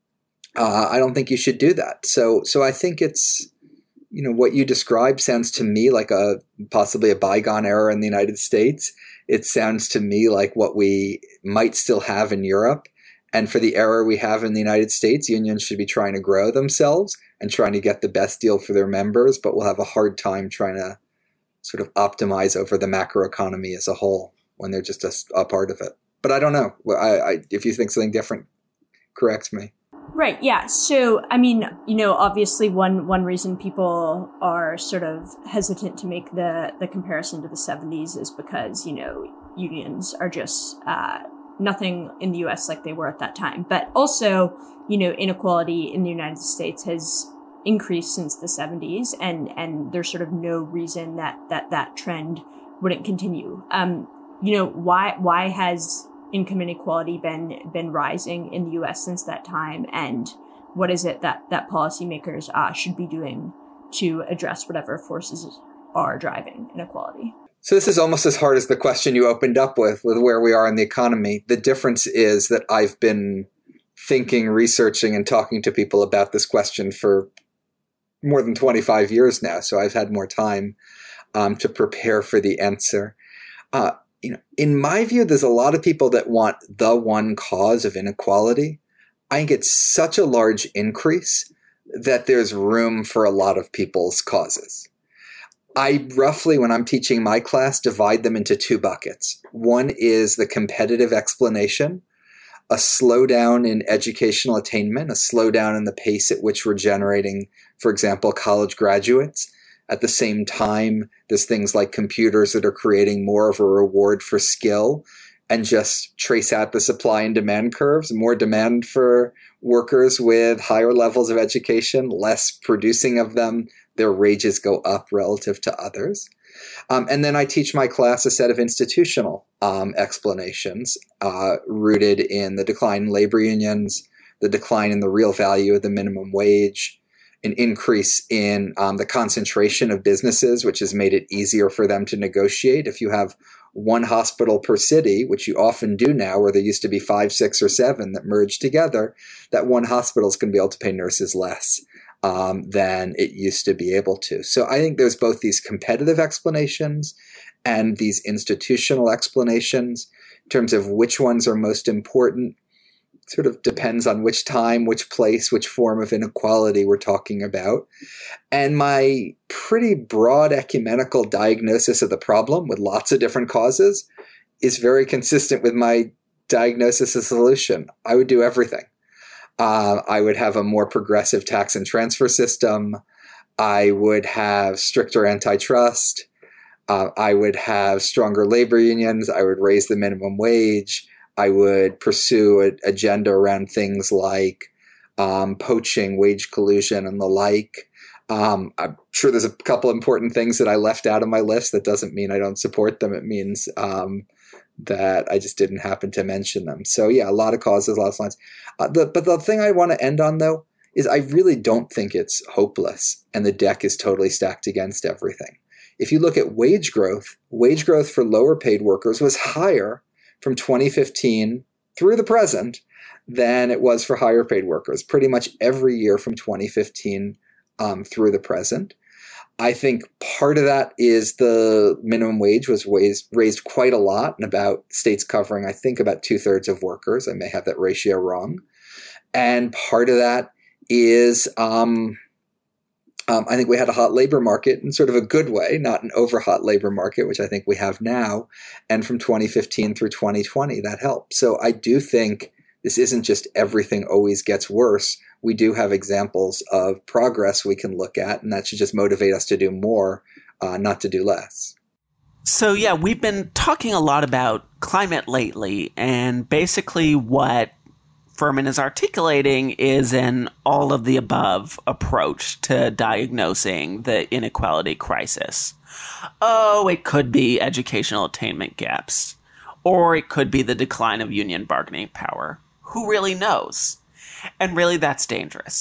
uh, I don't think you should do that. So, so I think it's, you know, what you described sounds to me like a possibly a bygone era in the United States. It sounds to me like what we might still have in Europe. And for the era we have in the United States, unions should be trying to grow themselves and trying to get the best deal for their members, but we'll have a hard time trying to sort of optimize over the macroeconomy as a whole when they're just a, a part of it. But I don't know. I, I, if you think something different, correct me. Right. Yeah. So, I mean, you know, obviously one, one reason people are sort of hesitant to make the, the comparison to the seventies is because, you know, unions are just, uh, nothing in the U S like they were at that time. But also, you know, inequality in the United States has increased since the seventies, and, and there's sort of no reason that, that, that trend wouldn't continue. Um, you know, why, why has income inequality been been rising in the U S since that time, and what is it that that policymakers uh, should be doing to address whatever forces are driving inequality? So this is almost as hard as the question you opened up with, with where we are in the economy. The difference is that I've been thinking, researching, and talking to people about this question for more than twenty-five years now. So I've had more time um, to prepare for the answer. Uh, You know, in my view, there's a lot of people that want the one cause of inequality. I think it's such a large increase that there's room for a lot of people's causes. I roughly, when I'm teaching my class, divide them into two buckets. One is the competitive explanation, a slowdown in educational attainment, a slowdown in the pace at which we're generating, for example, college graduates. At the same time, there's things like computers that are creating more of a reward for skill, and just trace out the supply and demand curves. More demand for workers with higher levels of education, less producing of them. Their wages go up relative to others. Um, and then I teach my class a set of institutional um, explanations uh, rooted in the decline in labor unions, the decline in the real value of the minimum wage, an increase in um, the concentration of businesses, which has made it easier for them to negotiate. If you have one hospital per city, which you often do now, where there used to be five, six, or seven that merged together, that one hospital is going to be able to pay nurses less um, than it used to be able to. So I think there's both these competitive explanations and these institutional explanations in terms of which ones are most important. Sort of depends on which time, which place, which form of inequality we're talking about. And my pretty broad ecumenical diagnosis of the problem with lots of different causes is very consistent with my diagnosis of solution. I would do everything. Uh, I would have a more progressive tax and transfer system. I would have stricter antitrust. Uh, I would have stronger labor unions. I would raise the minimum wage. I would pursue an agenda around things like um, poaching, wage collusion, and the like. Um, I'm sure there's a couple important things that I left out of my list. That doesn't mean I don't support them. It means um, that I just didn't happen to mention them. So yeah, a lot of causes, a lot of lines. Uh, the, but the thing I want to end on, though, is I really don't think it's hopeless and the deck is totally stacked against everything. If you look at wage growth, wage growth for lower paid workers was higher from twenty fifteen through the present than it was for higher paid workers, pretty much every year from twenty fifteen um, through the present. I think part of that is the minimum wage was raised, raised quite a lot in about states covering, I think, about two thirds of workers. I may have that ratio wrong. And part of that is um, Um, I think we had a hot labor market in sort of a good way, not an over hot labor market, which I think we have now. And from twenty fifteen through twenty twenty, that helped. So I do think this isn't just everything always gets worse. We do have examples of progress we can look at, and that should just motivate us to do more, uh, not to do less. So yeah, we've been talking a lot about climate lately, and basically what Furman is articulating is an all-of-the-above approach to diagnosing the inequality crisis. Oh, it could be educational attainment gaps, or it could be the decline of union bargaining power. Who really knows? And really, that's dangerous,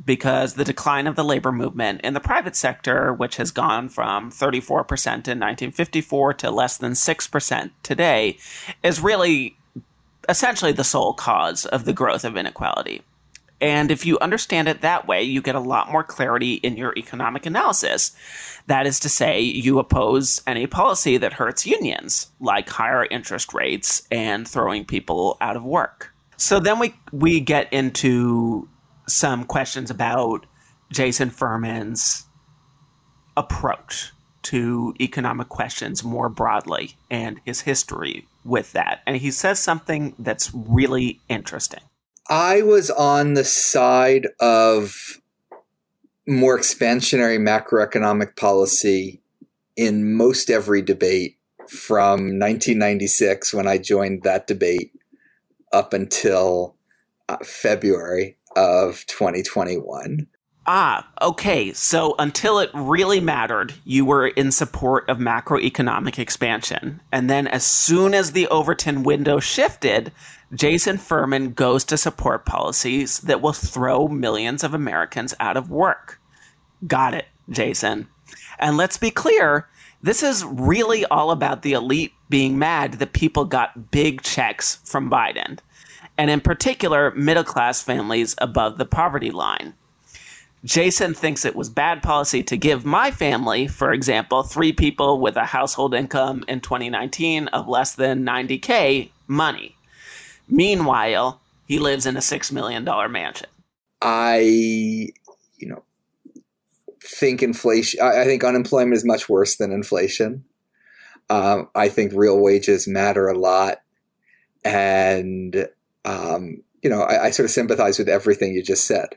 because the decline of the labor movement in the private sector, which has gone from thirty-four percent in nineteen fifty-four to less than six percent today, is really essentially the sole cause of the growth of inequality. And if you understand it that way, you get a lot more clarity in your economic analysis. That is to say, you oppose any policy that hurts unions, like higher interest rates and throwing people out of work. So then we we get into some questions about Jason Furman's approach to economic questions more broadly and his history with that. And he says something that's really interesting. I was on the side of more expansionary macroeconomic policy in most every debate from nineteen ninety-six, when I joined that debate, up until uh, February of twenty twenty-one. Ah, okay. So until it really mattered, you were in support of macroeconomic expansion. And then as soon as the Overton window shifted, Jason Furman goes to support policies that will throw millions of Americans out of work. Got it, Jason. And let's be clear, this is really all about the elite being mad that people got big checks from Biden, and in particular, middle-class families above the poverty line. Jason thinks it was bad policy to give my family, for example, three people with a household income in twenty nineteen of less than ninety K, money. Meanwhile, he lives in a six million dollars mansion. I, you know, think inflation, I, I think unemployment is much worse than inflation. Um, I think real wages matter a lot. And, um, you know, I, I sort of sympathize with everything you just said.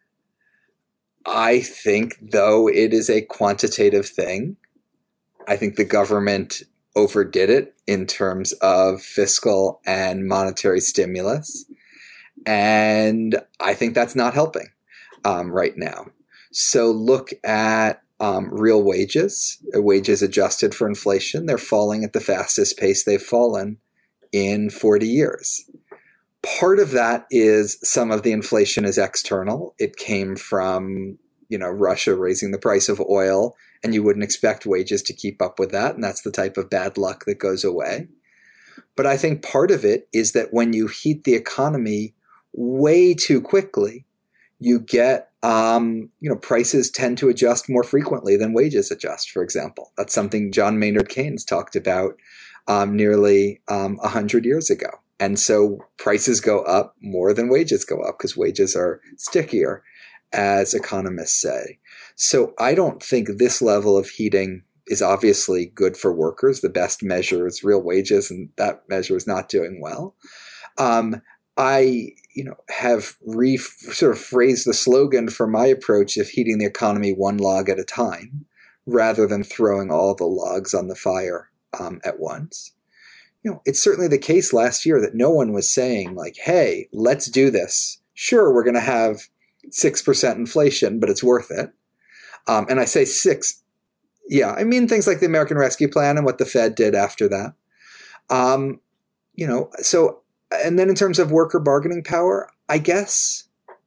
I think, though, it is a quantitative thing. I think the government overdid it in terms of fiscal and monetary stimulus. And I think that's not helping um, right now. So look at um, real wages, wages adjusted for inflation. They're falling at the fastest pace they've fallen in forty years. Part of that is some of the inflation is external. It came from, you know, Russia raising the price of oil, and you wouldn't expect wages to keep up with that. And that's the type of bad luck that goes away. But I think part of it is that when you heat the economy way too quickly, you get, um, you know, prices tend to adjust more frequently than wages adjust, for example. That's something John Maynard Keynes talked about um, nearly um, one hundred years ago. And so prices go up more than wages go up because wages are stickier, as economists say. So I don't think this level of heating is obviously good for workers. The best measure is real wages, and that measure is not doing well. Um, I, you know, have re sort of phrased the slogan for my approach of heating the economy one log at a time, rather than throwing all the logs on the fire um, at once. You know, it's certainly the case last year that no one was saying like, hey, let's do this. Sure, we're going to have six percent inflation, but it's worth it. Um, and I say six. Yeah, I mean things like the American Rescue Plan and what the Fed did after that. Um, you know, so, and then in terms of worker bargaining power, I guess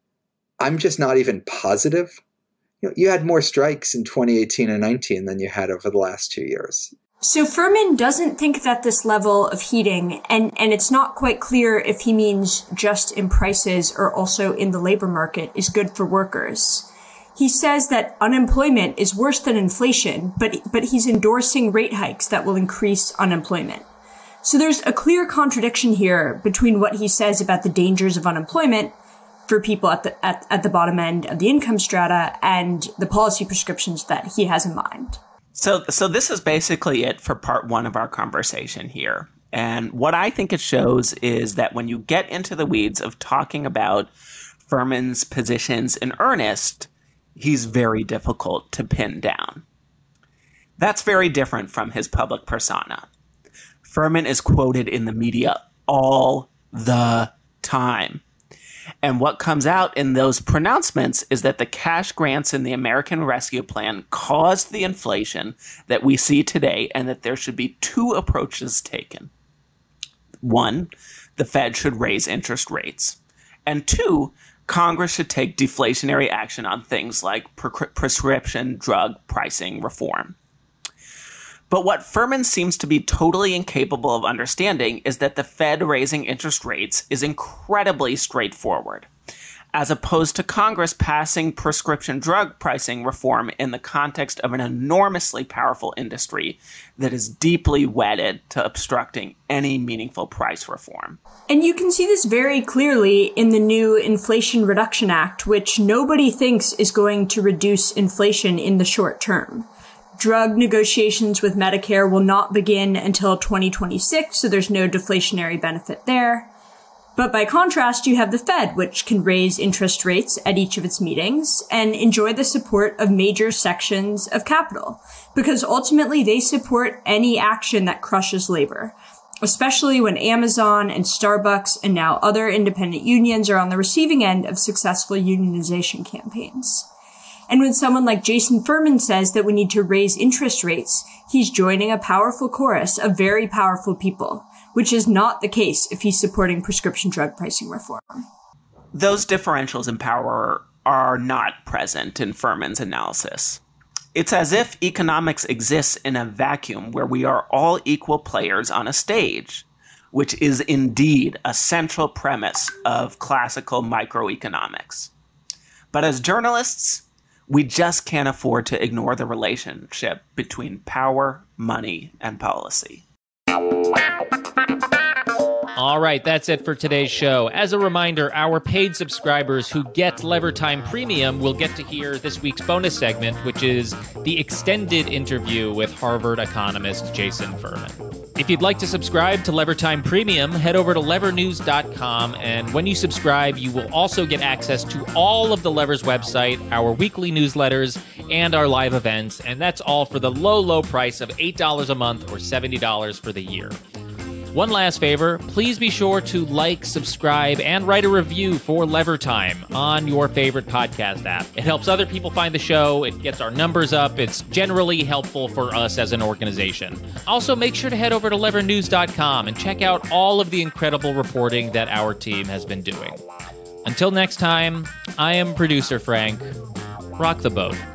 I'm just not even positive. You know, you had more strikes in twenty eighteen and nineteen than you had over the last two years. So Furman doesn't think that this level of heating, and, and it's not quite clear if he means just in prices or also in the labor market, is good for workers. He says that unemployment is worse than inflation, but, but he's endorsing rate hikes that will increase unemployment. So there's a clear contradiction here between what he says about the dangers of unemployment for people at the, at, at the bottom end of the income strata and the policy prescriptions that he has in mind. So, so this is basically it for part one of our conversation here. And what I think it shows is that when you get into the weeds of talking about Furman's positions in earnest, he's very difficult to pin down. That's very different from his public persona. Furman is quoted in the media all the time. And what comes out in those pronouncements is that the cash grants in the American Rescue Plan caused the inflation that we see today, and that there should be two approaches taken. One, the Fed should raise interest rates. And two, Congress should take deflationary action on things like pre- prescription drug pricing reform. But what Furman seems to be totally incapable of understanding is that the Fed raising interest rates is incredibly straightforward, as opposed to Congress passing prescription drug pricing reform in the context of an enormously powerful industry that is deeply wedded to obstructing any meaningful price reform. And you can see this very clearly in the new Inflation Reduction Act, which nobody thinks is going to reduce inflation in the short term. Drug negotiations with Medicare will not begin until twenty twenty-six, so there's no deflationary benefit there. But by contrast, you have the Fed, which can raise interest rates at each of its meetings and enjoy the support of major sections of capital, because ultimately they support any action that crushes labor, especially when Amazon and Starbucks and now other independent unions are on the receiving end of successful unionization campaigns. And when someone like Jason Furman says that we need to raise interest rates, he's joining a powerful chorus of very powerful people, which is not the case if he's supporting prescription drug pricing reform. Those differentials in power are not present in Furman's analysis. It's as if economics exists in a vacuum where we are all equal players on a stage, which is indeed a central premise of classical microeconomics. But as journalists, we just can't afford to ignore the relationship between power, money, and policy. All right, that's it for today's show. As a reminder, our paid subscribers who get Levertime Premium will get to hear this week's bonus segment, which is the extended interview with Harvard economist Jason Furman. If you'd like to subscribe to Levertime Premium, head over to lever news dot com, and when you subscribe, you will also get access to all of the Lever's website, our weekly newsletters, and our live events, and that's all for the low, low price of eight dollars a month or seventy dollars for the year. One last favor, please be sure to like, subscribe, and write a review for Levertime on your favorite podcast app. It helps other people find the show, it gets our numbers up, it's generally helpful for us as an organization. Also, make sure to head over to lever news dot com and check out all of the incredible reporting that our team has been doing. Until next time, I am producer Frank. Rock the boat.